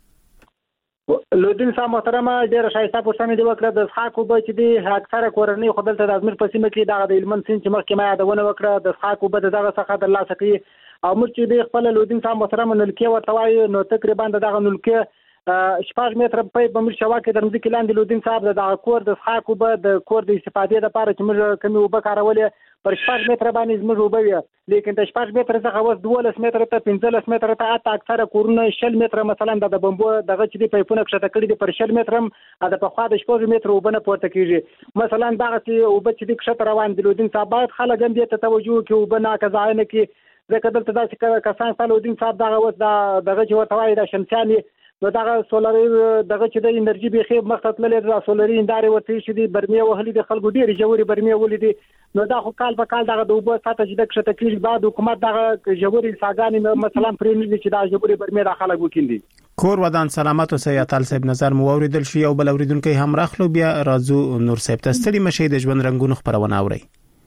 لودین صاحب محترمه ډېره ښایسته پوښتنه دې وکړه. د څښاک اوبه چې دي اکثره کورنۍ خو دلته د ازمیر په سیمه کې دغه د هلمند سیند چې مخکې ما یادونه وکړه د څښاک اوبه د دغه څخه ترلاسه کوي. او موږ چې د خپل لودین صاحب محترمه نلکې ورته وایو نو تقریبا د دغه نلکې شپږ متره په بمر شوا کې د مځکې لاندې لودین صاحب د دغه کور د څښاک اوبه د کور د استفادې لپاره چې موږ کومې اوبه کارولې پر شپږ متره باندې زموږ اوبه وي، لیکن د شپږ متره څخه اوس دولس متره ته پنځلس متره ته حتی اکثره کورونه شل متره مثلا د بمبو دغه چې دی پایپونه کښته کړي دي پر شل متره هم د پخوا د شپږ متره اوبه نه پورته کېږي. مثلا دغسې اوبه چې دي کښته روان دي لودین صاحب باید خلک هم دې ته توجه وکړي، اوبه ناکه ضایع نه کړي. ځکه دلته داسې کسان شته لودین صاحب دغه اوس دغه چې ورته وایي د شمسیان نو دغه سولري دغه چې د انرژي بيخي مخته تللې د سولري اندارې ورته شي دي برمه وهلې د خلکو ډېر جوړي برمه ولې دي نو دا خو کال په کال دغه د وبو ساته چې د کښته کېږي بعد حکومت دغه جوړي ساګانې مثلا پرې نه چې دا جوړي برمه د خلکو وکیندي. کور ودان سلامت او سیاتل صاحب نظر مو اوریدل شي او بل اوریدونکو هم راخلو بیا رازو نور صاحب تستړي مشه د ژوند رنگونو خبرونه اوري.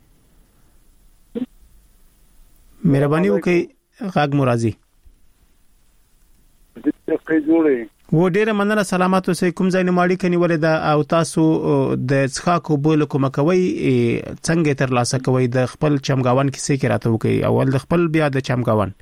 مهرباني وکړئ غاګ مرضی و ډیره مننه سلامات اوسئ. کوم ځای نه ماړی کني ولې دا او تاسو د څخاکو بول کوم کوي څنګه تر لاسه کوي د خپل چمګاون کیسه کې راته وکي اول د خپل بیا د چمګاون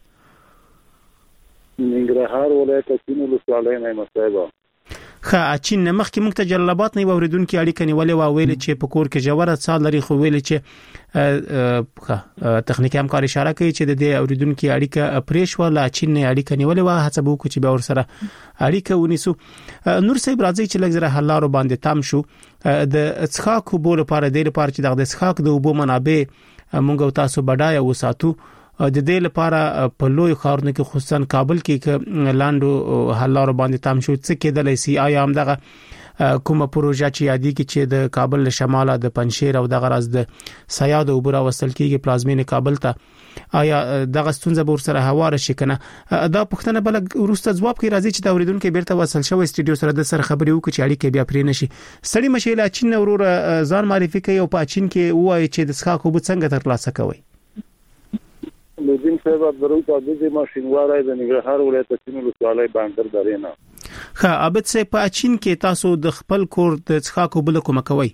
ننګرهار ولایت کینو لسوالای نه مصیبه خا اچین مخ کې مکته جلالاباد نه اوریدونکو اړیکه نیولې و ویل چې په کور کې جوړه سال لري خو ویل چې خا تخنیکی همکار اشاره کوي چې د دې اوریدونکو اړیکه پریش ولا اچین نه اړیکه نیولې و هڅه وکړو چې به ور سره اړیکه ونیسو. نور صاحب راځي چې لږ زره حلارو باندې تام شو د څخاکو بول لپاره د لپاره چې د څخاک د وبو منابع مونږ تاسو بډای وساتو د دې لپاره په لوی خارونه کې خصوصا کابل کې لاندو حلارو باندې تام شو څه کېدلای سي آیا هم دغه کومه پروژه چې یادی کې چې د کابل له شماله د پنشیر او دغه راز د سیاد او برا وصل کېږي پلازمینه کابل ته آیا دغه ستونزه به سره هواره شي کنه دا پښتنه بل ورسته جواب کوي راځي چې دا اوریدونکو بیرته وصل شو استډیو سره د سره خبري وکړي چې اړیکه بیا پرې نشي. سړی مشیله چین ورور ځان معرفي کوي او په چین کې وایي چې د څخاکو به څنګه تر لاسه کوي. لودین صاحب درو په دې ماشینواره د ننګرهار ولایت کینو لسوالای باندر درینا خا ابد سه په چین کې تاسو د خپل کور د څخاکو بل کوم کوي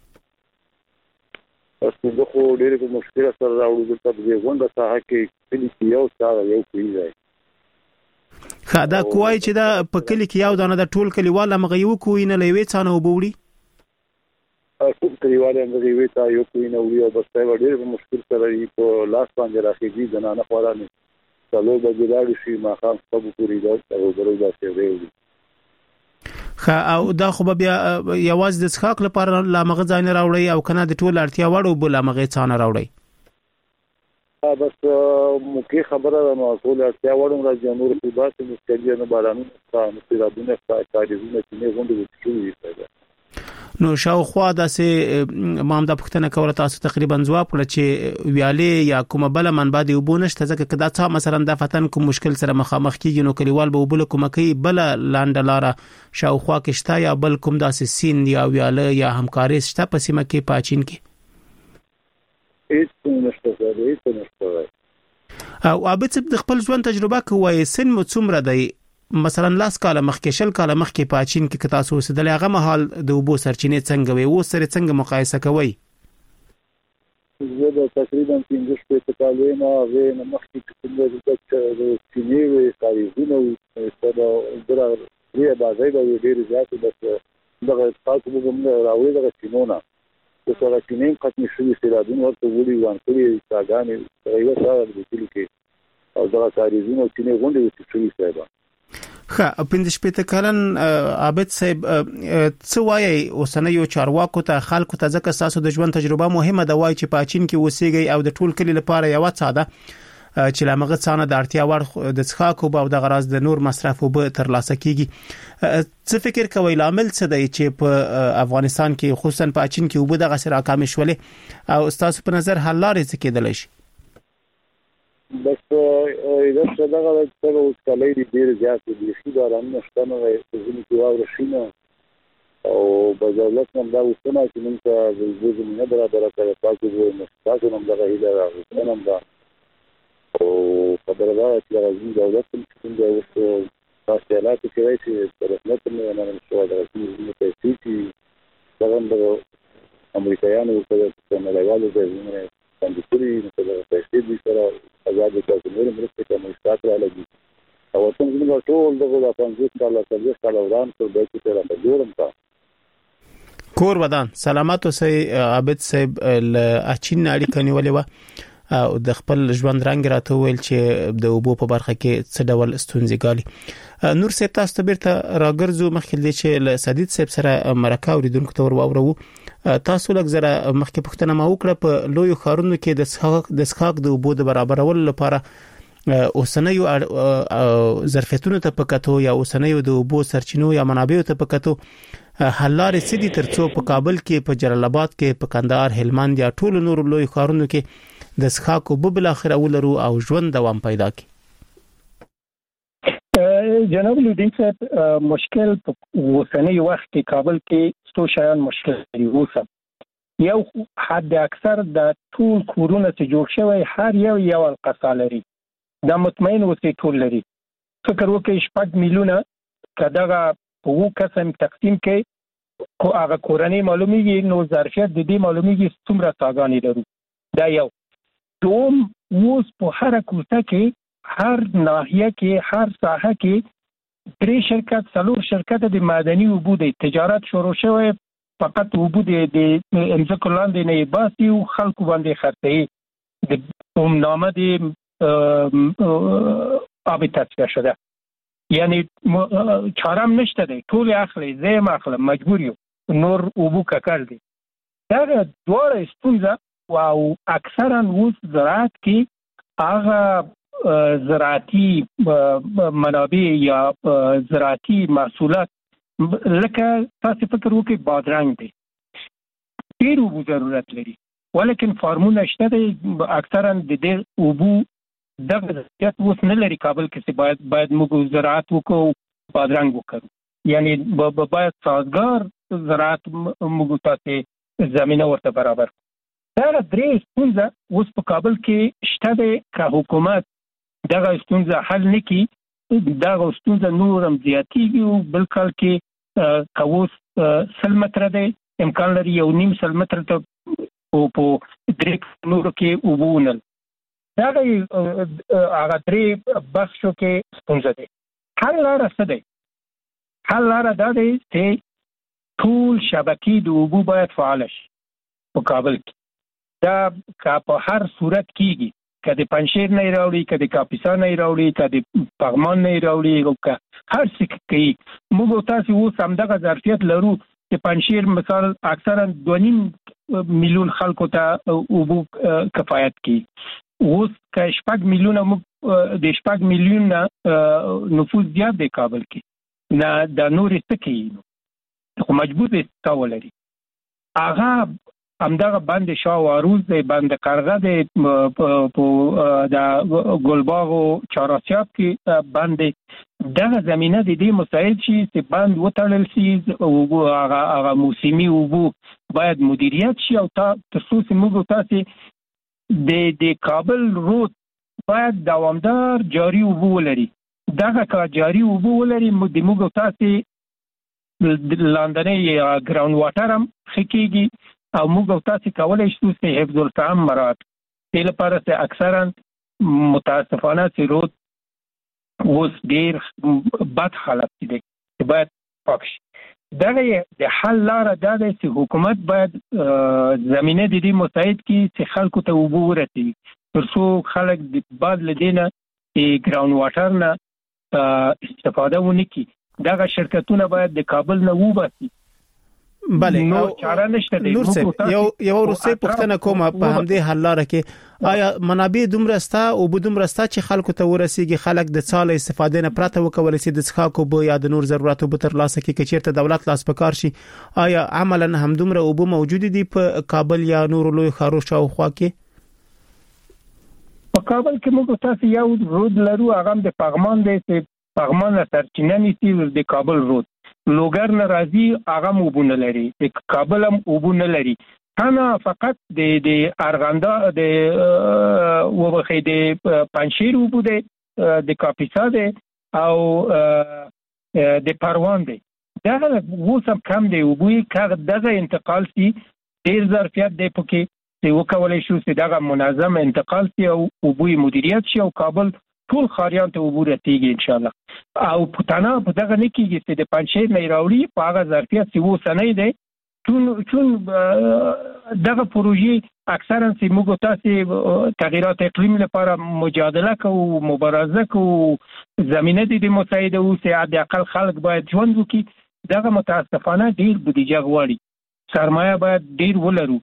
تاسو د خو ډېر په مشکل سره راوړل د تبلیغ غونډه ساحه کې کلی یو ساده یو کوي خا دا کوی چې دا په کلی کې یو دانه د ټول کلیواله مغيو کوی نه لوي څانه وبوري ټول کلیواله اندرې وي تا یو کوی نه وړي او بس دا ډېر په مشکل سره په لاس باندې راخېږي زنانه خورانه څلور بجې راځي شي ما خام په پوری دا او درو دا څه خا او دا خو بیا یواز د څخاک لپاره لا مغه ځای نه راوړي او کنه د ټول اړتیا وړو بل مغه څانه راوړي بس مکه خبره نو ټول اړتیا وړو راځي نور په باسه مستقیل نه بارانو څخه مستقیلونه کاریزونه چې نه غونډه وکړي نو شاوخوا داسې مام د پښتنه کوله تاسو تقریبا جواب کړ چې ویاله یا کومه بل منبع دی وبونشته ځکه کدا څه مثلا د فتن کوم مشکل سره مخامخ کیږي نو کلیوال به وبله کومه کوي بل لاندلاره شاوخوا کې شته یا بل کوم داسې سین یا ویاله یا همکاري شته په سیمه کې پاچین کې هیڅ نشته هیڅ نشته او ابد د خپل ژوند تجربه کوی سن مو څومره دی مثلا لاس کاله مخکې شل کاله مخکې پاچین کې تاسو وسدل هغه مهال د وبو سرچینې څنګه وي او سره څنګه مقایسه کوي زه د تقریبا پنځه شپږ کالو نه غوې نه مخکې څنګه د سینې وي کاریزونه او دا ډېر بازار دی ډېر زیات بس دغه تاسو موږ راوړي دغه سینونه د سره سینې ختم شوي سیلابونه ورته وړي وان کړی ساګانې یو سره د کلی کې او دغه کاریزونه سینې غونډې شوي صاحب ښه پنځه شپږ کلن عابد صاحب څه وایي اوسنیو چارواکو ته خلکو ته ځکه تاسو د ژوند تجربه مهمه ده وایي چې په چین کې اوسېږي او د ټول کلی لپاره یو څه ده چې لامغه څانه د اړتیا وړ د څښاکو او د غراض د نور مصرف وب تر لاسه کیږي څه فکر کوي لامل څه دی چې په افغانستان کې خصوصا په چین کې وب د غسر کم شولې او تاسو په نظر حل لارې څه کېدلی شي بس اذا څنګه د څنګه اوس کله دې ډیر زیات دي چې دا رانه شتنه ځینې کې واو رشینه او په دولت هم دا وسنه چې موږ ته د وګړو نه برابر کړو تاسو به نو تاسو هم دا هیله راغلی نن دا او په دربار کې راځي دولت هم څنګه اوس تاسو لا ته کوي چې رسمیت نه نه شو دا چې په سيتي څنګه د امریکایانو سره په نړیوالو ځایونو باندې کړی نو په پیسې دي سره آزاد تاسو نور مرسته کوي ستاسو علاوه او څنګه ټول دغه پنځه کاله څلور کاله وران تر دې چې را جوړم تا کور ودان سلامات اوسئ عابد صاحب ل اچین اړیکه نیولې و او د خپل ژوند رنګ راته ویل چې د اوبو په برخه کې څه ډول ستونزې ګالي نور صاحب تاسو ته بیرته راګرځو مخکې د چې ل سدید صاحب سره مرکه اوریدونکو ته ورواورو تاسو لږ زره مخکې پښتنه ما وکړه په لوی خارونو کې د سخاق د سخاق د اوبو د برابرولو لپاره اوسنیو ظرفیتونو ته پکاتو یا اوسنیو د اوبو سرچینو یا منابعو ته پکاتو حل لارې سدي ترڅو په کابل کې په جلال آباد کې په کندهار هلمند یا ټول نور لوی خارونو کې د سخاق اوبو بل اخر ولرو او ژوند دوام پیدا کی جناب لودین صاحب مشکل وسنی وخت کې کابل کې ستو شایان مشکل دی وسه یو حد اکثر د ټول کورونه چې جوړ شوی هر یو یو القصا لري دا مطمئن اوسې ټول لري فکر وکړئ شپږ میلیونه کداغه په قسم تقسیم کې کو هغه کورنۍ معلومیږي نو ظرفیت د دې معلومیږي څومره ساګانی لري دا یو دوم اوس په هر کوټه کې هر ناحیه کې هر ساحه کې درې شرکت څلور شرکت د معدني اوبو د تجارت شروع شوی فقط اوبو د امزکو لاندې نه باسي او خلکو باندې خرڅي د اومنامه د آب تصفیه شده یعنی چارم نشته دی ټول اخلي زم اخلم مجبور یو نور اوبو ککل دی دا دوه ستونزه او اکثرا اوس زراعت کې هغه زراعتي منابع یا زراعتي محصولات لکه تاسو فکر وکړئ بادرنګ دی ډېر اوبو ضرورت لري ولیکن فارمونه شته دی اکثرا د دې اوبو دغه ضرورت اوس نه لري کابل کې چې باید باید موږ زراعت وکړو بادرنګ وکړو یعنی باید سازګار زراعت موږ تاسو زمينه ورته برابر دا درې ستونزه اوس په کابل کې شته دی که حکومت دغه ستونزه حل نکړي دغه ستونزه نور هم زیاتېږي او بل کال کې کووس سل متره دی امکان لري یو نیم سل متره ته په درې نورو کې اوبه ونل دغه هغه درې بخشو کې ستونزه دی حل لاره څه دی حل لاره دا دی چې ټول شبکې د اوبو باید فعال شي په کابل کې دا که په هر صورت کېږي که د پنشیر نه راوړي که د کاپیسا نه راوړي که د پغمان نه راوړي او که هر څه کوي موږ تاسو اوس همدغه ظرفیت لرو چې پنشیر مثال اکثرا دوه نیم میلیون خلکو ته اوبو کفایت کوي اوس که شپږ میلیونه موږ د شپږ میلیون نفوس زیات دی کابل کې نه د نورې څه کوي خو مجبور دی څه ولري هغه همدغه بند شاه واروز دی بند قرغه دی د ګلباغ او چاراسیاب کې بند دغه زمینه د دې مساعد شي چې بند وتړل شي او هغه هغه موسمي اوبو باید مدیریت شي او تاسو چې موږ تاسو د د کابل رود باید دوامدار جاری اوبو ولري دغه کا جاری اوبو ولري د موږ تاسو لاندنۍ ګراوند واټر هم خکېږي او موږ تاسو کولای شو چې حفظ الطعام مراد دې لپاره چې اکثرا متاسفانه چې رود اوس ډېر بد حالت دی چې باید پاک شي دغه د حل لاره دا ده چې حکومت باید زمینه د دې مساعد کړي چې خلکو ته اوبه ورسوي تر څو خلک د باد له دې نه د ګراوند واټر نه استفاده ونه کی دغه شرکتونه باید د کابل نه وباسي. بله نو چاره نشته دی. نور څه یو یو روسي پښتنه کومه په همدې حل لاره کې آیا منابع دومره ستا او بدومره ستا چې خلکو ته ورسیږي خلک د څاله استفاده نه پراته وکول شي د څښاکو به یا د نور ضرورتو به تر لاسه کې کچیرته دولت لاس پکار شي آیا عملاً هم دومره او به موجود دي په کابل یا نور لوی ښارو شاوخوا کې؟ په کابل کې موږ تاسو یو رود لرو هغه د پغمان دی چې پغمان سرچینه نیسي د کابل رود لوګر ناراضي هغه وبونه لري د کابل هم وبونه لري انا فقط د د ارغندا د وبخې د پنځیر وبده د کاپیسا ده او د پروان ده دا وسم کم دی وبوي کغه دغه انتقال سي ډیر ظرفیت دی پکې چې وکولای شو چې دغه منظم انتقال سي او وبوي مدیریت شي او کابل ټول خاریان ته وبو راتېږي ان شاء الله او پټانا په دغه نه کېږي چې د پنځیر نه راوړي په هغه ظرفیت چې وو سنې دی چون چون دغه پروژې اکثرا چې موږ تاسو تغیرات اقلیم لپاره مجادله کوو مبارزه کوو زمينه دي د مساعده او سعادت اقل خلک باید ژوند وکړي دغه متاسفانه ډیر بودیجه غواړي سرمایه باید ډیر ولرو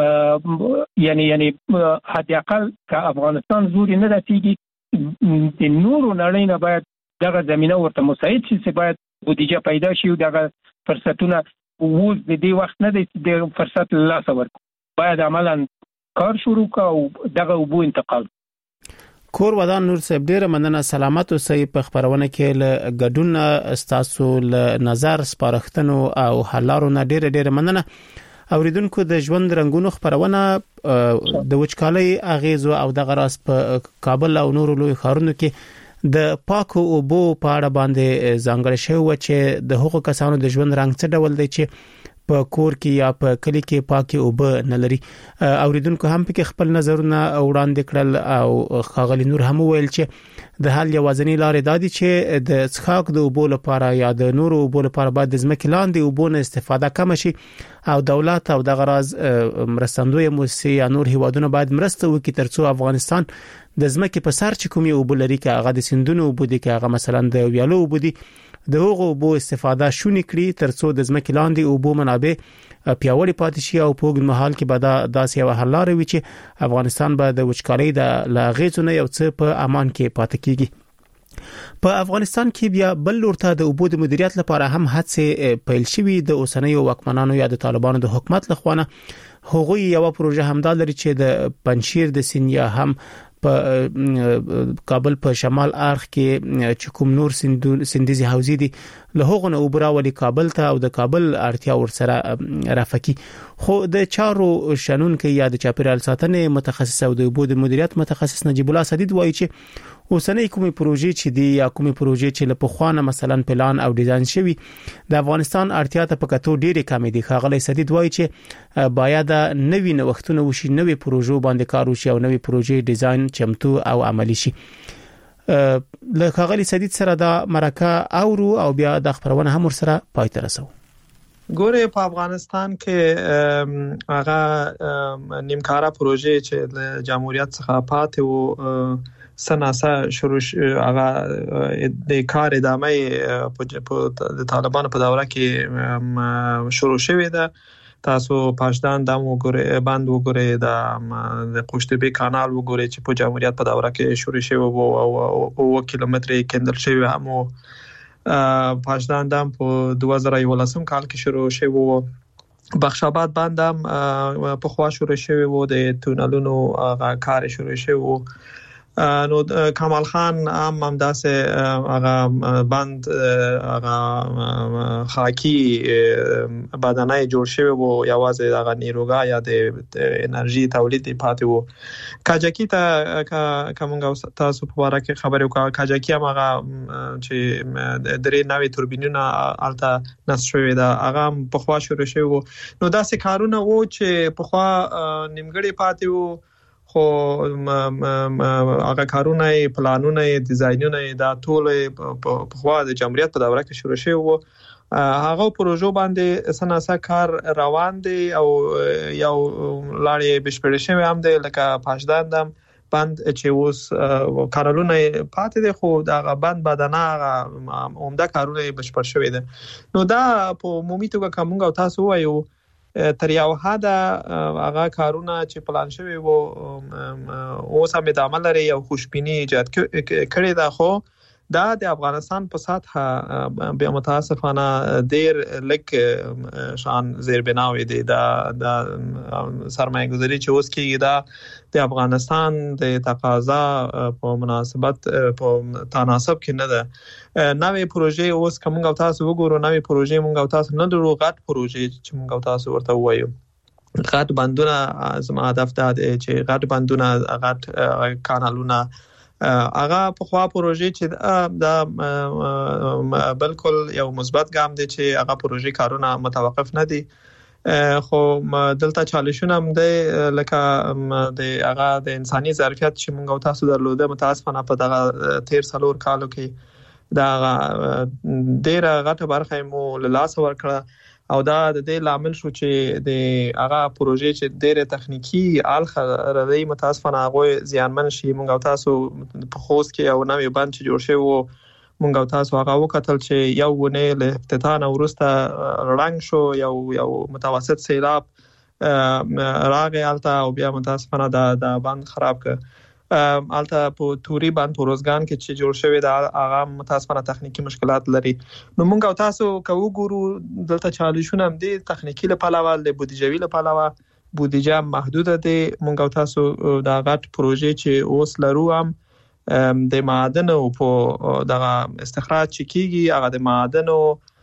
یعنی یعنی حد اقل که افغانستان زوري نه رسیږي د نورو نړۍ نه باید دغه زمينه ورته مساعد شي چې باید بودیجه پیدا شي او دغه فرصتونه ووز د دې وخت نه د فرصت لاس ورکو باید عملاً کار شروع کا او دغه وبو انتقال کور ودان نور صاحب ډیره مننه سلامت اوسئ په خبرونه کې له ګډون استاسو له نظر سپارښتنو او حلارو نه ډیره ډیره مننه اوریدونکو د ژوند رنگونو خبرونه د وچکالۍ اغیزو او د غراس په کابل او نورو لوی ښارونو کې د پاکو او بو په اړه باندې ځانګړی شوی و چې د هغو کسانو د ژوند رنگ څه ډول دی چې په کور کې یا په کلی کې پاکي او به نه لري اوریدونکو هم په خپل نظرونه وړاندې کړل او خاغلی نور هم ویل چې د حل یوازنی لارې دادي چې د څښاک د اوبو لپاره یا د نورو اوبو لپاره باید د ځمکې لاندې اوبو نه استفاده کم شي او دولت او د غراز مرستندوی موسسې یا نور هیوادونه باید مرسته وکړي ترڅو افغانستان د ځمکې په سر چې کومي اوبو لري کې هغه د سیندونو اوبو دي کې هغه مثلا د ویالو اوبو دي د هغو اوبو استفاده شونې کړي ترڅو د ځمکې لاندې اوبو منابع پیاوړي پاتې شي او په اوږد مهال کې به دا داسې یو حل لاره وي چې افغانستان به د وچکالۍ د لاغېڅونه یو څه په امان کې پاتې کیږي په افغانستان کې بیا بل لورته د اوبو د مدیریت لپاره هم هڅې پیل شوې د اوسنیو واکمنانو یا د طالبانو د حکومت لخوا هغوی یو پروژه همدا لري چې د پنځیر د سینیا هم په کابل په شمال اړخ کې چې کوم نور سندیزي حوزې دي له هغه نه وبراولي کابل ته او د کابل اړتیا ورسره رافقي خو د چارو شنون کې یا د چاپیریال ساتنې متخصص او د اوبو د مدیریت متخصص نجیب الله سدید وایي چې اوسنۍ کومې پروژې چې دی یا کومې پروژې چې له پخوانه مثلا پلان او ډیزاین شوی د افغانستان اړتیا ته پکاتو ډېرې کمې دي خاغلی سدید وایي چې باید نوې نوښتونه وشي نوې پروژو باندې کار وشي او نوې پروژې ډیزاین چمتو او عملی شي له خاغلی سدید سره دا مرکه اورو او بیا د خبرونه هم سره پای ته رسو ګوره په افغانستان کې هغه نیمکاره پروژې چې د جمهوریت څخه پاتې وو سناسا شروع هغه د کار ادامه په د طالبانو په دوره کې شروع شوې ده تاسو پاشدان دم وګورئ باند وګورئ د قوشتبه کانال وګورئ چې په جمهوریت په دوره کې شروع شوی او او کیلومتري کندل شوی هم پاشدان دم په دوه زره یولسم کال کې شروع شوی وو بخش آباد باند هم په خوا شروع شوی وو د تونلونو کار شروع شوی وو نو کمال خان هم همداسه هغه بند هغه خاکی بدنای جوړ شوی وو یوازې هغه نیروګا یا د انرژي تولید پاتې وو کاجاکی ته کومه تاسو په اړه کې خبرې وکړه کاجاکی هم هغه چې درې نوې توربینونه الته نصب شوی دا هغه په خوا شروع شوی وو نو داسې کارونه وو چې په خوا نیمګړی پاتې وو خو هغه کارونه پلانونه ډیزاینونه دا ټول په خوا د جمهوریت په دوره کې شروع شوی وو هغه پروژو باندې سناسا کار روان دي او یو لارې بشپړ شوی هم دی لکه پاشدان دم بند چې اوس کارالونه پاتې دي، خو دا بند بدنه عمده کارونه بشپړ شوی دي. نو دا په عمومي توګه کومه او تاسو وایو تر یو حده هغه کارونه چې پلان شوی وو اوس هم د عمل لري او خوشبینی ایجاد کړی دا، خو دا د افغانستان په سطح بیا متاسفانه ډیر لک شان زیربناوي دي. دا د سرمایه گذاري چې اوس کېږي دا د افغانستان د تقاضا په مناسبت په تناسب کې نه ده. نوې پروژې اوس کوم او تاسو وګورو، نوې پروژې مونږ او تاسو نه درو غټ پروژې چې مونږ او تاسو ورته وایو غټ بندونه. زما هدف دا دی چې غټ بندونه، غټ کانالونه، هغه په خوا پروژې چې دا بالکل یو مثبت ګام دی چې هغه پروژې کارونه متوقف نه دي، خو دلته چالشونه هم دي لکه د هغه د انساني ظرفیت چې موږ او تاسو درلوده متاسفانه په دغه تیر څلور کالو کې دا ډیره غټه برخه مو له لاس ورکړه، او دا د دې لامل شو چې د هغه پروژې چې ډېر تخنیکی الخه ردی متاسفانه هغه زیانمن شي. موږ او تاسو په خوست کې یو نوې بند چې جوړ شوی وو، موږ او تاسو هغه وکتل چې یو ونه له افتتاح ورسته رنګ شو، یو یو متوسط سیلاب راغی الته او بیا متاسفانه دا د بند خراب ک. الته په توري بند په روزګان کې چې جوړ شوی دا هغه متاسفانه تخنیکی مشکلات لري. نو موږ او تاسو کوو ګورو دلته چالشونه هم دي، تخنیکی له پلوه له بودیجوي له پلوه بودیجه محدوده دي. موږ او تاسو دا غټ پروژې چې اوس لرو هم د معادنو په دغه استخراج چې کیږي، هغه د معادنو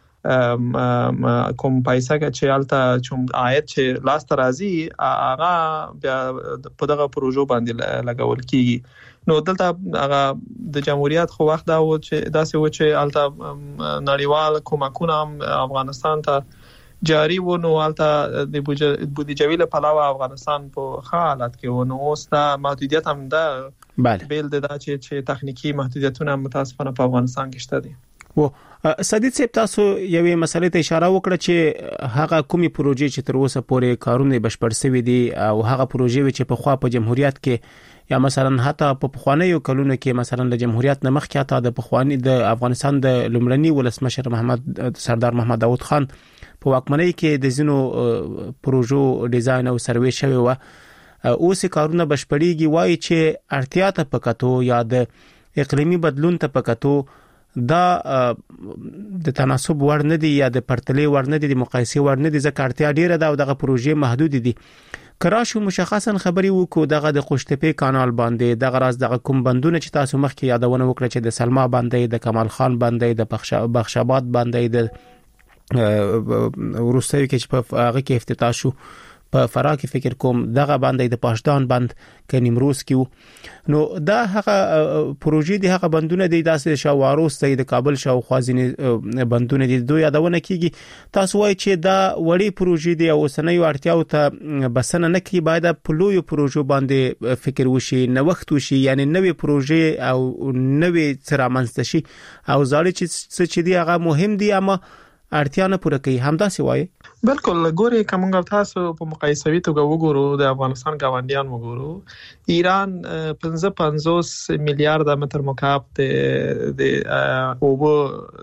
کوم پیسې چې الته چوم عاید چې لاس ته راځي هغه بیا په دغه پروژو باندې لګول کیږي. نو دلته هغه د جمهوریت خو وخت دا و چې داسې و چې الته نړیوال کومکونه افغانستان ته جاری و، نو الته د بودیجوي له پلوه افغانستان په ښه حالت کې و. نو اوس دا محدودیت هم ده، بله بیل ده چې چې تخنیکی محدودیتونه متاسفانه په افغانستان کې شته دي. و سدید صاحب تاسو یوې مسلې ته اشاره وکړه چې هغه کومي پروژې چې تر اوسه پورې کارونه بشپړ شوي دي او هغه پروژې چې په خوا په جمهوریت کې یا مثلا حتی په پخوانیو کلونو کې مثلا د جمهوریت نه مخکې حتی د پخوانی د افغانستان د لومړني ولسمشر محمد سردار محمد داود خان په واکمنۍ کې د زینو پروژو ډیزاین او سروې شوی و، اوس کارونه بشپړیږي. وایي چې اړتیا ته پکاتو یا د اقلیمي بدلون ته پکاتو دا د تناسب ور نه دي یا د پرتلې ور نه دي، د مقایسې ور نه دي، ځکه اړتیا ډیره ده او دغه پروژې محدود دي. کراشو مشخصا خبري وکړو دغه د خوشتپې کانال باندې دغه راز دغه کوم بندونه چې تاسو مخکې یادونه وکړه چې د سلما باندې، د کمال خان باندې، د بخشاباد باندې، د ورستوي کې چې په هغه کې افتتاح شو په فراه کې فکر کوم دغه باندې د پاشدان بند کې نیمروز کې. نو دا هغه پروژې دي، هغه بندونه دي داسې شاواروس د کابل شاوخوا ځینې بندونه دي دوی یادونه کیږي. تاسو وایي چې دا وړي پروژې دي او سنوي اړتیاو ته بسنه نه کوي، باید په لوی پروژو باندې فکر وشي، نوښت وشي، یعنی نوې پروژې او نوې څرامنځته شي او ځاړي چې چې دي هغه مهم دي اما اړتیا نه پوره کوي. همداسې وایي. بالکل ګوري کومه تاسو په مقایسوي توګه وګورو د افغانستان ګاونډیان وګورو، ایران پنځه پنځوس میلیارډ متر مکعب د اوبو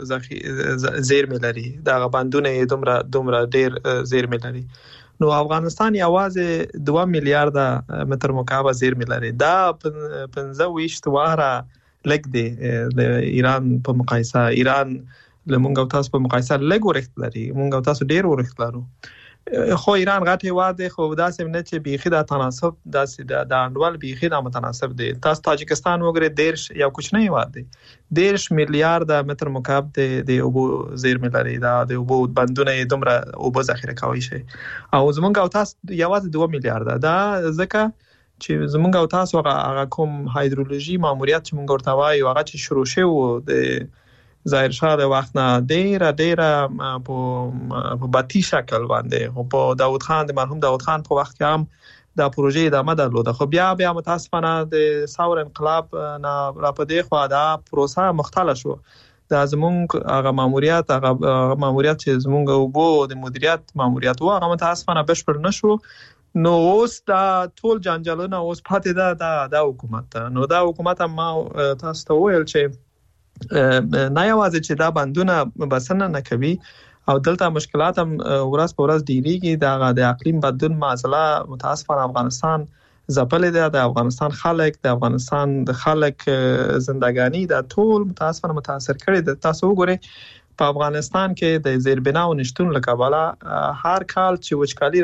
زیرمې لري، دا بندونه دومره دومره ډیر زیرمې لري. نو افغانستان یوازې دوه میلیارډ متر مکعب زیرمې لري، دا پنځه ویشت واره لګ دی د ایران په مقایسه. ایران لمونږ او تاسو په مقایسه لږ ورښت لري، مونږ او تاسو ډیر ورښت لرو، خو ایران غټ هیواد دی، خو داسې نه چې بیخي دا تناسب داسې د انډول بیخي دا متناسب دی. تاسو تاجکستان وګورئ، دیرش یو کوچنی هیواد دی، دیرش میلیارډ متر مکعب د اوبو زیرمې لري، دا د اوبو بندونه دومره اوبو ذخیره کوي شي، او زمونږ او تاسو یوازې دوه میلیارډ. دا ځکه چې زمونږ او تاسو هغه کوم هایدرولوژي ماموریت چې مونږ ورته وایو هغه چې شروع شوی و د ظاهر شاه د وخت نه ډیره ډیره په باطی شکل باندې، خو په داود خان د مرحوم داود خان په وخت کې هم دا پروژې ادامه درلوده، خو بیا بیا متاسفانه د ثور انقلاب نه را پدې خو دا پروسه مختلف شو. دا زمونږ هغه ماموریت هغه ماموریت چې زمونږ وبو د مدیریت ماموریت و هغه متاسفانه بشپړ نشو. نو اوس دا ټول جنجالونه اوس پاتې ده دا د حکومت نو دا حکومت ما تاسو ته ویل چې نه یوازې چې دا بندونه بسنه نه کوي او دلته مشکلات هم ورځ په ورځ ډیریږي دا د اقلیم بدلون مسله متاسفانه افغانستان زپلې ده د افغانستان خلک د افغانستان د خلک زندګانی دا ټول متاسفانه متاثر کړي ده. تاسو وګورئ په افغانستان کې د زیربناو نشټون لکاباله هر کال چې وچکالي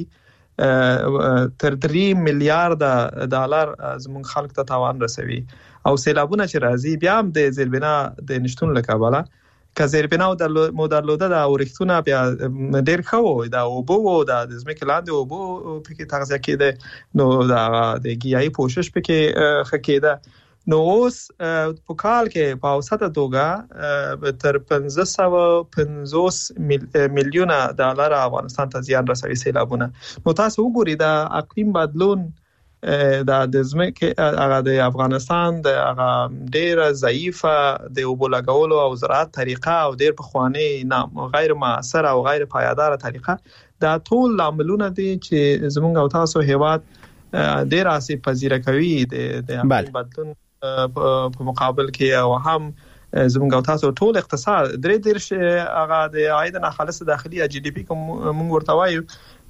راځي تر درې میلیارډ ډالر زموږ خلک ته تاوان رسوي او سیلابونه چې راځي بیا هم د زیربنا د نشټون لکاباله که زیربناو د مودرلوده د اورښتونه بیا ډیر ښه دا اوبو د ځمکې لاندې اوبو پکې تغذیه کېده نو د ګیايي پوشش پکې ښه کېده. نو اوس په کال کې په اوسطه توګه تر پنځه سوه پنځوس میلیونه ډالر افغانستان ته زیان رسوي سیلابونه. نو تاسو وګورئ دا اقلیم بدلون د ځمکې هغه د افغانستان د هغه ډیر ضعیفه د اوبو لګولو او زراعت طریقه او ډیر پخوانی غیر مؤثر او غیر پایدار طریقه دا ټول عاملونه دي چې زموږ او تاسو هیواد ډیر آسیب پذیر کوي د اقلیم بدلون په مقابل کې او هم زموږ او تاسو ټول اقتصاد درې دیرش هغه د عاید نه خالص داخلي جی ډي پی کوم موږ ورته وایو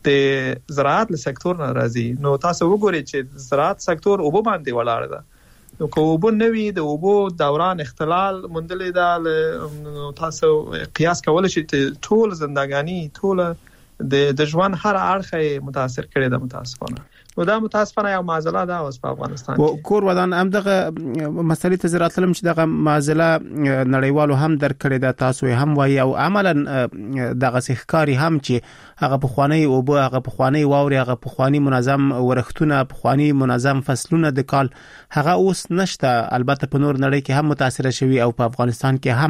د زراعت له سکتور نه راځي. نو تاسو وګورئ چې زراعت سکتور اوبو باندې ولاړ ده نو که اوبو نوي د اوبو دوران اختلال مندلې ده تاسو قیاس کولای شئ ټول زندګانی ټول د د ژوند هر اړخ متاثر کړي ده متاسفانه. نو دا متاسفانه یو معضله ده اوس په افغانستان کې. کور ودان هم دغه مسلې ته زراعت لم چې دغه معضله نړیوالو هم در کړی ده تاسو هم وایي او عملا دغه سحکاري هم چې هغه په خوانی او هغه په خوانی واوري هغه په خوانی منظم ورختونه په خوانی منظم فصلونه د کال هغه اوس نشته. البته په نور نړۍ کې هم متاثر شوی او په افغانستان کې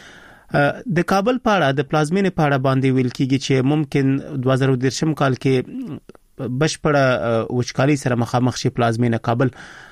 هم د کابل پاړه د پلازمینې پاړه باندې ویل کیږي چې ممکن دوه زره دېرشم کال کې بشپړه وچکالي سره مخامخ شي پلازمینه کابل.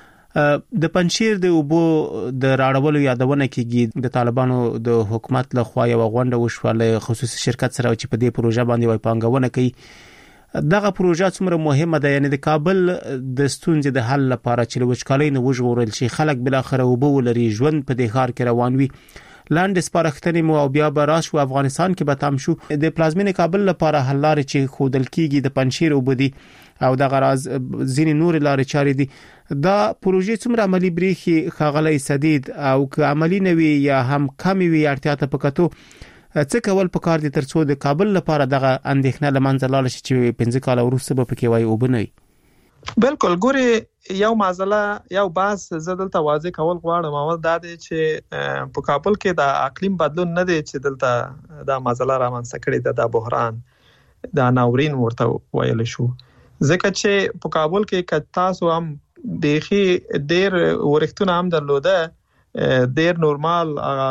د پنځیر د اوبو د راړولو یادونه کیږي د طالبانو د حکومت له خوا یو غونډه وشوله خصوصي شرکت سره چې په دې پروژه باندې وای پانګونه کوي. دغه پروژه څومره مهمه ده یعنی د کابل د ستونزې د حل لپاره چې وچکالي نه وژغورل شي خلک بل اخر اوبو ولري ژوند په دې ښار کې روان وي لاندې سپارښتنې مو او بیا به راشو افغانستان کې به تم شو د پلازمینې کابل لپاره حل لارې چې خودل کیږي د پنځیر وبدي او د غراز ځینې نور لارې چارې دي دا پروژې څومره عملی بریخي خغلې سدید او که عملی نوي یا هم کمی وي اړتیا ته پکاتو څه کول پکار دي ترڅو د کابل لپاره دغه اندېښنه لمنځه لاړ شي چې پنځه کال وروسته به پکې وای وبنوي. بالکل ګوري یو معضله یو باز زدلته واضح کول غواړم او دا دی چې په کابل کې د اقلیم بدلون نه دی چې دلته دا معضله رامنځته کړې ده د بحران د ناورین ورته ویل شو ځکه چې په کابل کې کتاسو هم بيخي ډېر ورښتونه هم درلوده ډېر نورمال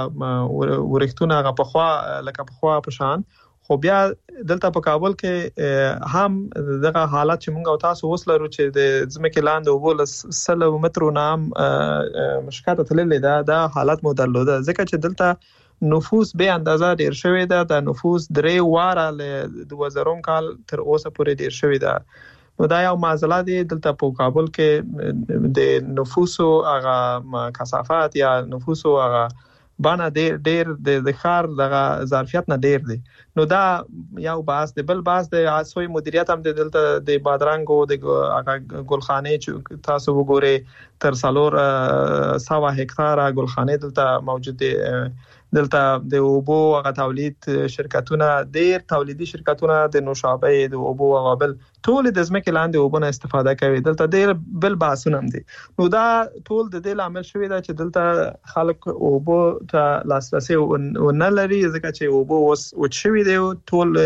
ورښتونه هغه په خوا لکه په خوا په شان خو بیا دلته په کابل کې هم دغه حالت چې موږ او تاسو وسلرو چې د ځمکې لاندې اوبه سلو مترو نام مشکاته تللې ده دا حالت مو درلوده ځکه چې دلته نفوس به اندازه ډیر شوی ده د نفوس درې واره ل دوه زره کال تر اوسه پورې ډیر شوی ده. نو دا یو معضله دی دلته په کابل کې د نفوسو هغه کثافت یا نفوسو هغه باندې ډېر ډېر د ښار دغه ظرفیت نه ډېر دی. نو دا یو باس دی بل باس د اسوي مدیریت هم د دلته د بادرنګو د هغه ګلخانه چې تاسو وګورئ تر څلور سوه هکتاره ګلخانه دلته موجود دي. دلته د اوبو هغه تولید شرکتونه ډېر تولیدي شرکتونه د نوشابه د اوبو او بل ټول د ځمکې لاندې اوبو نه استفاده کوي دلته ډېر بل باسونه هم دي. نو دا ټول د دې عامل شوی دا چې دلته خلک اوبو ته لاسرسي ونه لري ځکه چې اوبو اوس وچ شوی دی ټول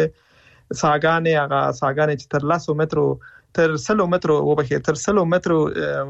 ساګانې هغه ساګانې چې تر لاسو مترو تر سلو مترو وبخې تر سلو مترو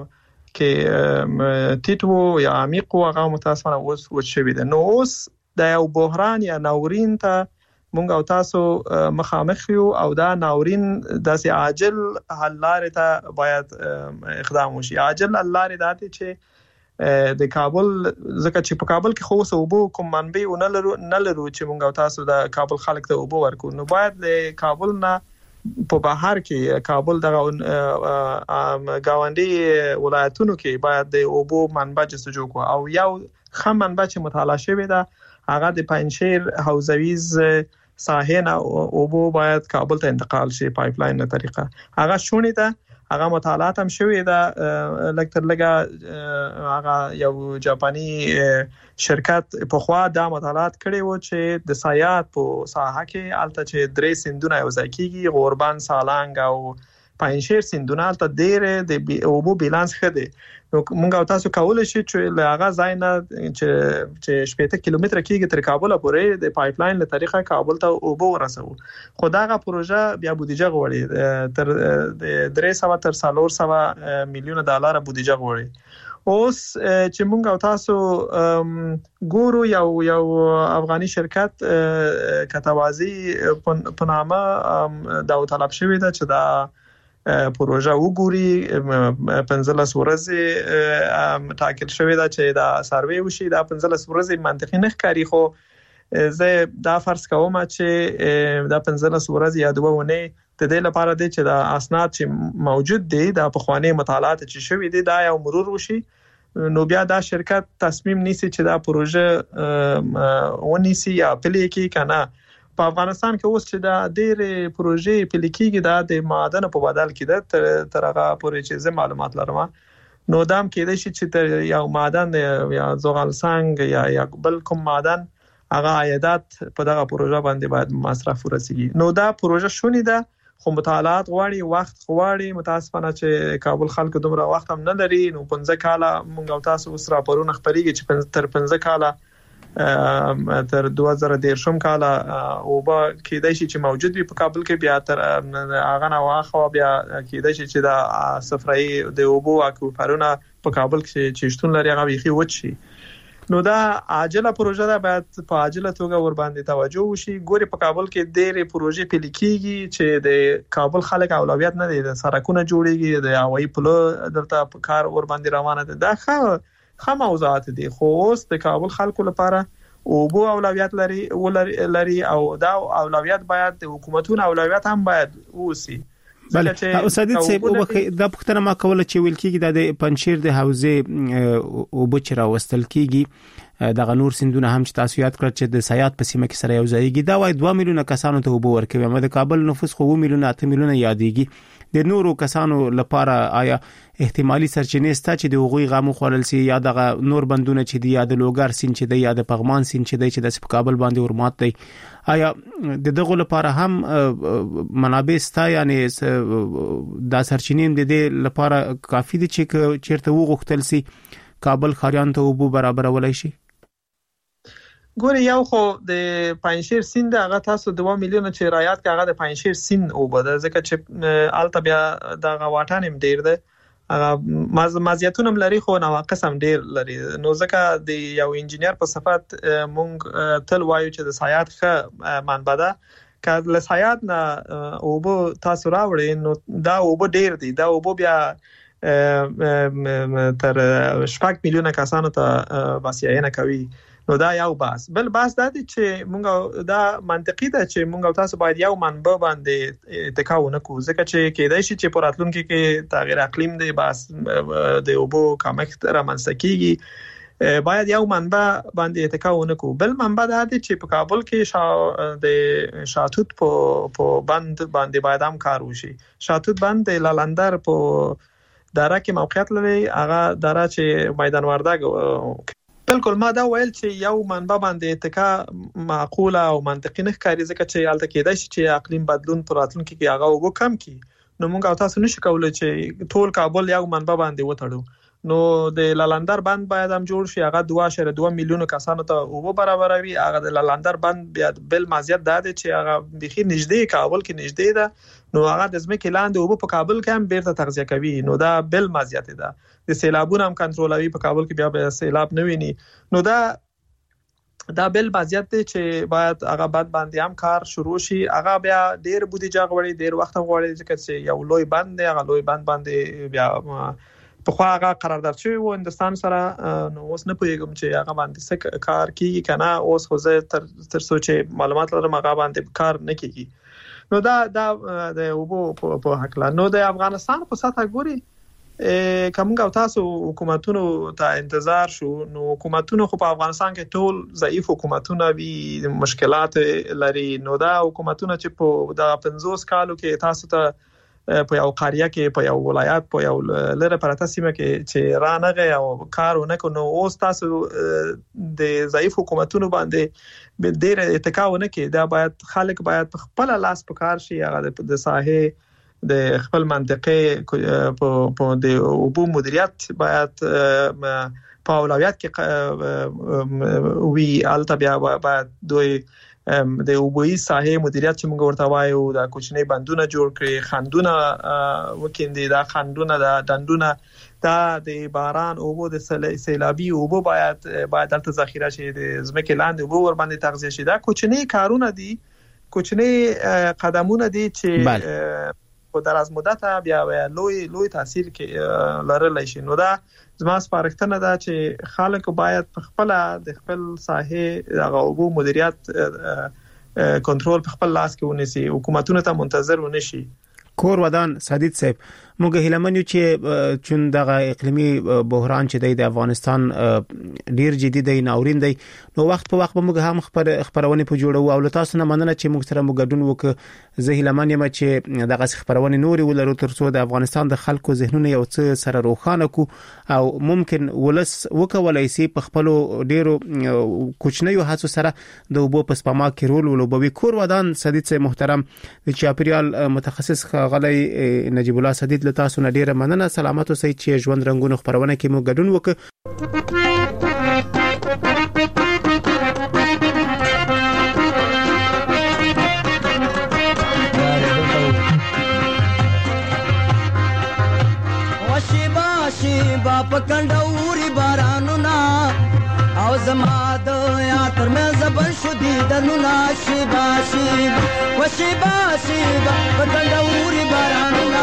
کې تیټو یا عمیق هغه متاسفانه اوس وچ شوی دی. نو اوس د یو بحران یا ناورین ته مونږ او تاسو مخامخ یو او دا ناورین داسې عاجل حل لارې ته باید اقدام وشي. عاجل حل لارې داتې چې د کابل ځکه چې په کابل کې خو اوس اوبو کوم منبع نه لرو نه لرو چې مونږ او تاسو د کابل خلک ته اوبو ورکو نو باید د کابل نه په بهر کې کابل د گاونډي ولایتونو کې باید د اوبو منبع جستجو کو او یو خام منبع چې مطالعه شوی دا هغه د پنجشیر حوزویز ساحه نه اوبو باید کابل ته انتقال شي پایپ لاین په طریقه هغه شونی ده هغه مطالعات هم شوی دا لکتر لګه هغه یو جاپانی شرکت په خوا دا مطالعات کړي وو چې د سایات په ساحه کې الته چې درې سندونه یو ځای کیږي غوربان سالنګ او پنجشیر سندونه الته ډېر د اوبو بیلانس خده نو موږ تاسو کولای شئ چې لغه ځای نه چې چې شپږ کیلومتره کېږي تر کابل پورې د پایپ لاین له طریقه کابل ته اوبو ورسو خو داغه پروژه بیا بودیجه غوړي تر د درې سوه تر څلور سوه میلیون ډالر بودیجه غوړي اوس چې موږ تاسو ګورو یو یو افغاني شرکت کتوازی په نامه دا طلب شوی دا چې دا پروژه وګوري پنځلس ورځې ټاکل شوی دا چې دا سروې وشي دا پنځلس ورځې منطقي نه ښکاري خو زه دا فرض کوم چې دا پنځلس ورځې یا دوه ونې د دې لپاره دی چې دا اسناد چې موجود دي دا په خواني مطالعات چې شوی دي دا یو مرور وشي نو بیا دا شرکت تصمیم نیسي چې دا پروژه ونیسي یا پلي کې کنه په افغانستان کې اوس چې دا ډېر پروژې پلیکيږي دا د معدن په بدل کې ده تر هغه پورې چې زه معلومات لرم نو دام کېدای شي چې تر یو معدن یا زغال سنگ یا یا بل کوم معدن هغه عایدات په دغه پروژه باندې باید مصرف ورسیږي نو دا پروژه شونې ده خو مطالعات غواړي وخت غواړي متاسفانه چې کابل خلک دومره وخت هم نه لري نو پنځه کاله مونږ تاسو اوس راپورونه خبريږي چې تر پنځه کاله تر دوه زره دیرشم کال او با کېدای شي چې موجود وي په کابل کې بیا تر هغه نه واخو بیا کېدای شي چې دا صفرای د اوبو اکوپرونه په کابل کې چې شتون لري هغه ویخي وچی نو دا عاجله پروژه ده باید په عاجله توګه ور باندې توجه وشي ګوري په کابل کې ډېرې پروژې پلیکيږي چې د کابل خلک اولویت نه دي د سړکونو جوړيږي د هوایي پلو دلته په کار ور باندې روانه ده دا ښه خام موضوعات دي خو اوس د کابل خلکو لپاره اوبو اولویت لري ولري او دا اولویت باید د حکومتونو اولویت هم باید اوسي بله استاد صاحب او دا پختنه ما کوله چې ویل کېږي د پنجشیر د حوزه اوبو چې راوستل کېږي د غنور سندونه هم چې تاسو یاد کړل چې د سیات په سیمه کې سره یو ځایږي دا وای دوه میلیونه کسانو ته اوبو ورکوي اما د کابل نفوس خو میلیونه اته میلیونه یادېږي د نورو کسانو لپاره آیا احتمالي سرچینې ستا چې د هغوی غمو خورل سي یا د نور بندونه چې دی یا د لوګر سین چې دی یا د پغمان سین چې دی چې د کابل باندې ورمات دی آیا د دغه لپاره هم منابع ستا یعنی د سرچینې د دې لپاره کافي دي چې چیرته وغوښتل سي کابل خاریان ته وبو برابرولای شي ګوري یو خو د پنجشیر سیند هغه تاسو دوه میلیونه چې رایات کې هغه د پنجشیر سیند او بده ځکه چې الته بیا د غواټان هم ډیر ده هغه مزیتونه لري خو نواقص هم ډیر لري نو ځکه د یو انجنیر په صفت مونږ تل وایو چې د سایات ښه منبع ده که له سایات نه اوبو تاسو راوړئ نو دا اوبو ډیر دي دا اوبو بیا تر شپږ میلیونه کسانو ته بسیاینه کوي نو دا یو باس بل باس دا دی چې مونږ دا منطقي ده چې مونږ تاسو باید یو منبع باندې اتکا ونکو ځکه چې کېدای شي چې په راتلونکي کې تغیر اقلیم دی باس د اوبو کمښت رامنځته کیږي باید یو منبع باندې اتکا ونکو بل منبع دا دی چې په کابل کې شا د شاتوت په په بند باندې باید هم کار وشي شاتوت بند د لالندر په دره کې موقعیت لري هغه دره چې میدان وردګ بالکل ما دا ویل چې یو منبع باندې اتکا معقوله او منطقي نه ښکاري ځکه چې الته کېدای شي چې اقلیم بدلون پر راتلونکي کې هغه وګ کم کی نو موږ تاسو نشو کولای چې ټول کابل یو منبع باندې وټړو نو د لالندر بند باید هم جوړ شي هغه دوه اشاریه دوه میلیونه کسانو ته اوبه برابروي هغه د لالندر بند بیا بل مزیت ده چې هغه بخي نږدې کابل کې نږدې ده نو هغه د ځمکې لاندې اوبه په کابل کې هم بیرته تغذیه کوي نو دا بل مزیت ده د سیلابونو هم کنټرولوي په کابل کې بیا به سیلاب نه ویني نو دا دا بل مزیت دی چې باید هغه بند باندې هم کار شروع شي هغه بیا ډیر بودیجه غواړي ډیر وخت غواړي چې یو لوی بند دی هغه لوی بند باندې بیا په خو هغه قرارداد شوی و هندستان سره نو اوس نه پوهیږم چې هغه باندې څه کار کیږي کنه اوس خو زه تر تر سوچ معلومات لرم هغه باندې کار نه کیږي نو دا دا د وبو په حق نو د افغانستان په ساته ګوري کومګه تاسو حکومتونو ته انتظار شو نو حکومتونو خو په افغانستان کې ټول ضعیف حکومتونه وی مشکلات لري نو دا حکومتونه چې په د پنځوس کالو کې تاسو ته په یو قريه کې په یو ولایت په یو لره پرته سیمه کې چې رانغه او کارونه کوي نو اوس تاسو د ضعیف حکومتونو باندې ډېر اتکاونه کې دا باید خلک باید خپل لاس په کار شي هغه د ساحه د خپل منطقه په د اوبو مدیریت باید په اولویت کې وی الته بیا باید دوی د اوبوي ساحه مدیریت چې موږ ورته وایو د کوچنی بندونه جوړ کړي خندونه وکیندي دا خندونه د دندونه دا د باران اوبو د سیلابي اوبو باید باید الته ذخیره شي د ځمکې لاندې اوبو ور باندې تغذیه شي دا کوچنی کارونه دي کوچنی قدمونه دي چې په دراز مدته بیا لوی لوی تاثیر کې لرلی شي نو دا زما سپارښتنه ده چې خلک باید په خپل د خپل ساحه د اوبو مدیریت کنټرول په خپل لاس کې ونیسي حکومتونو ته منتظر ونشي کور ودان سدید صاحب موږ هیلمنو چې چون دغه اقلیمی بحران چې د افغانستان ډیر جدي دی ناورین دی نو وخت په وخت به موږ هم خبر خبرونه په جوړو او تاسو نه مننه چې موږ سره موږ ګډون وک زه هیلمن یم چې دغه خبرونه نوري ولرو ترڅو د افغانستان د خلکو ذهنونه یو څه سره روښانه کو او ممکن ولس وکولای شي په خپل ډیرو کوچنیو هڅو سره د وبو په سپما کې رول ولوبوي کور ودان سدید صاحب محترم د چاپریال متخصص غلي نجیب الله سدید تاسو نه ډیره مننه سلامات اوسئ چې ژوند رنگونو خبرونه کې مو ګډون وکړو وشيبا شيبا پکندوري بارانونا او زما د یا تر مې زبر شو دي دنونا شيبا شيبا وشيبا شيبا پکندوري بارانونا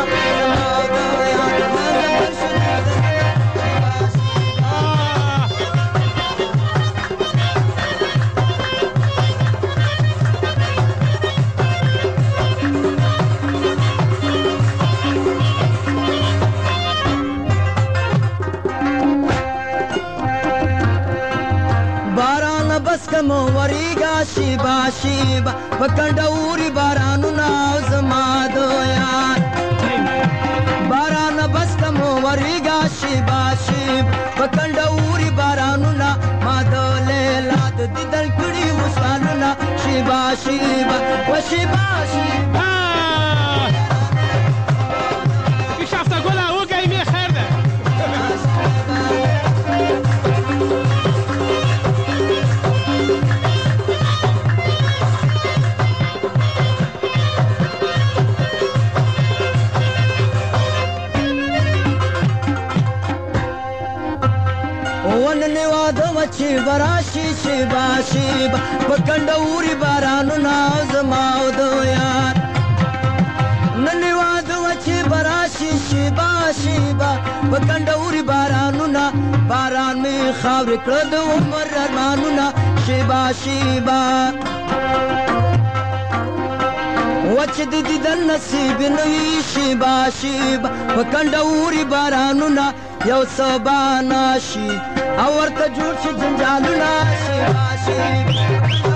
کمو وریگا شیبا شیبا بکندوري بارانونا زما دو یار باران بس کمو وریگا شیبا شیبا بکندوري بارانونا ما دو لیلا د دل کړي مستانونا شیبا شیبا و شیبا شیبا کی شافته ګولا وګای می خیر ده چې براشي شیبا شیبا پکندوري بارانونا زماو دو یار نن وادو چې براشي شیبا شیبا پکندوري بارانونا باران می خاور کړ د عمر ارمانونا شیبا شیبا وچ د دې د نصیب نوې شیبا شیبا پکندوري بارانونا یو سبا ناشي او ورته جوړ شي جنجالونه شیبا شیبا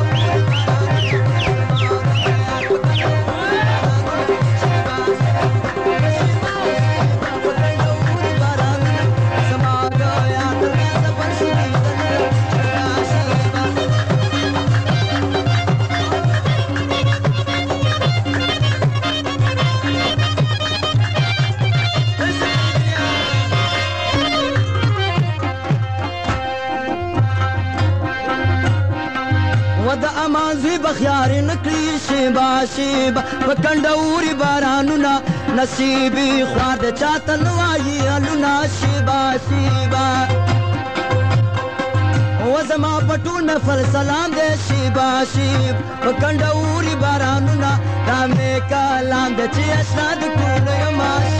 امانزوی بخیار نکلی شیبا شیبا پکندوري بارانونا نصیبی خوار د چاتن وای الونا شیبا شیبا و زما پټول مې فل سلام دې شیبا شیب پکندوري بارانونا دا مې کلام د چې اسناد کول یما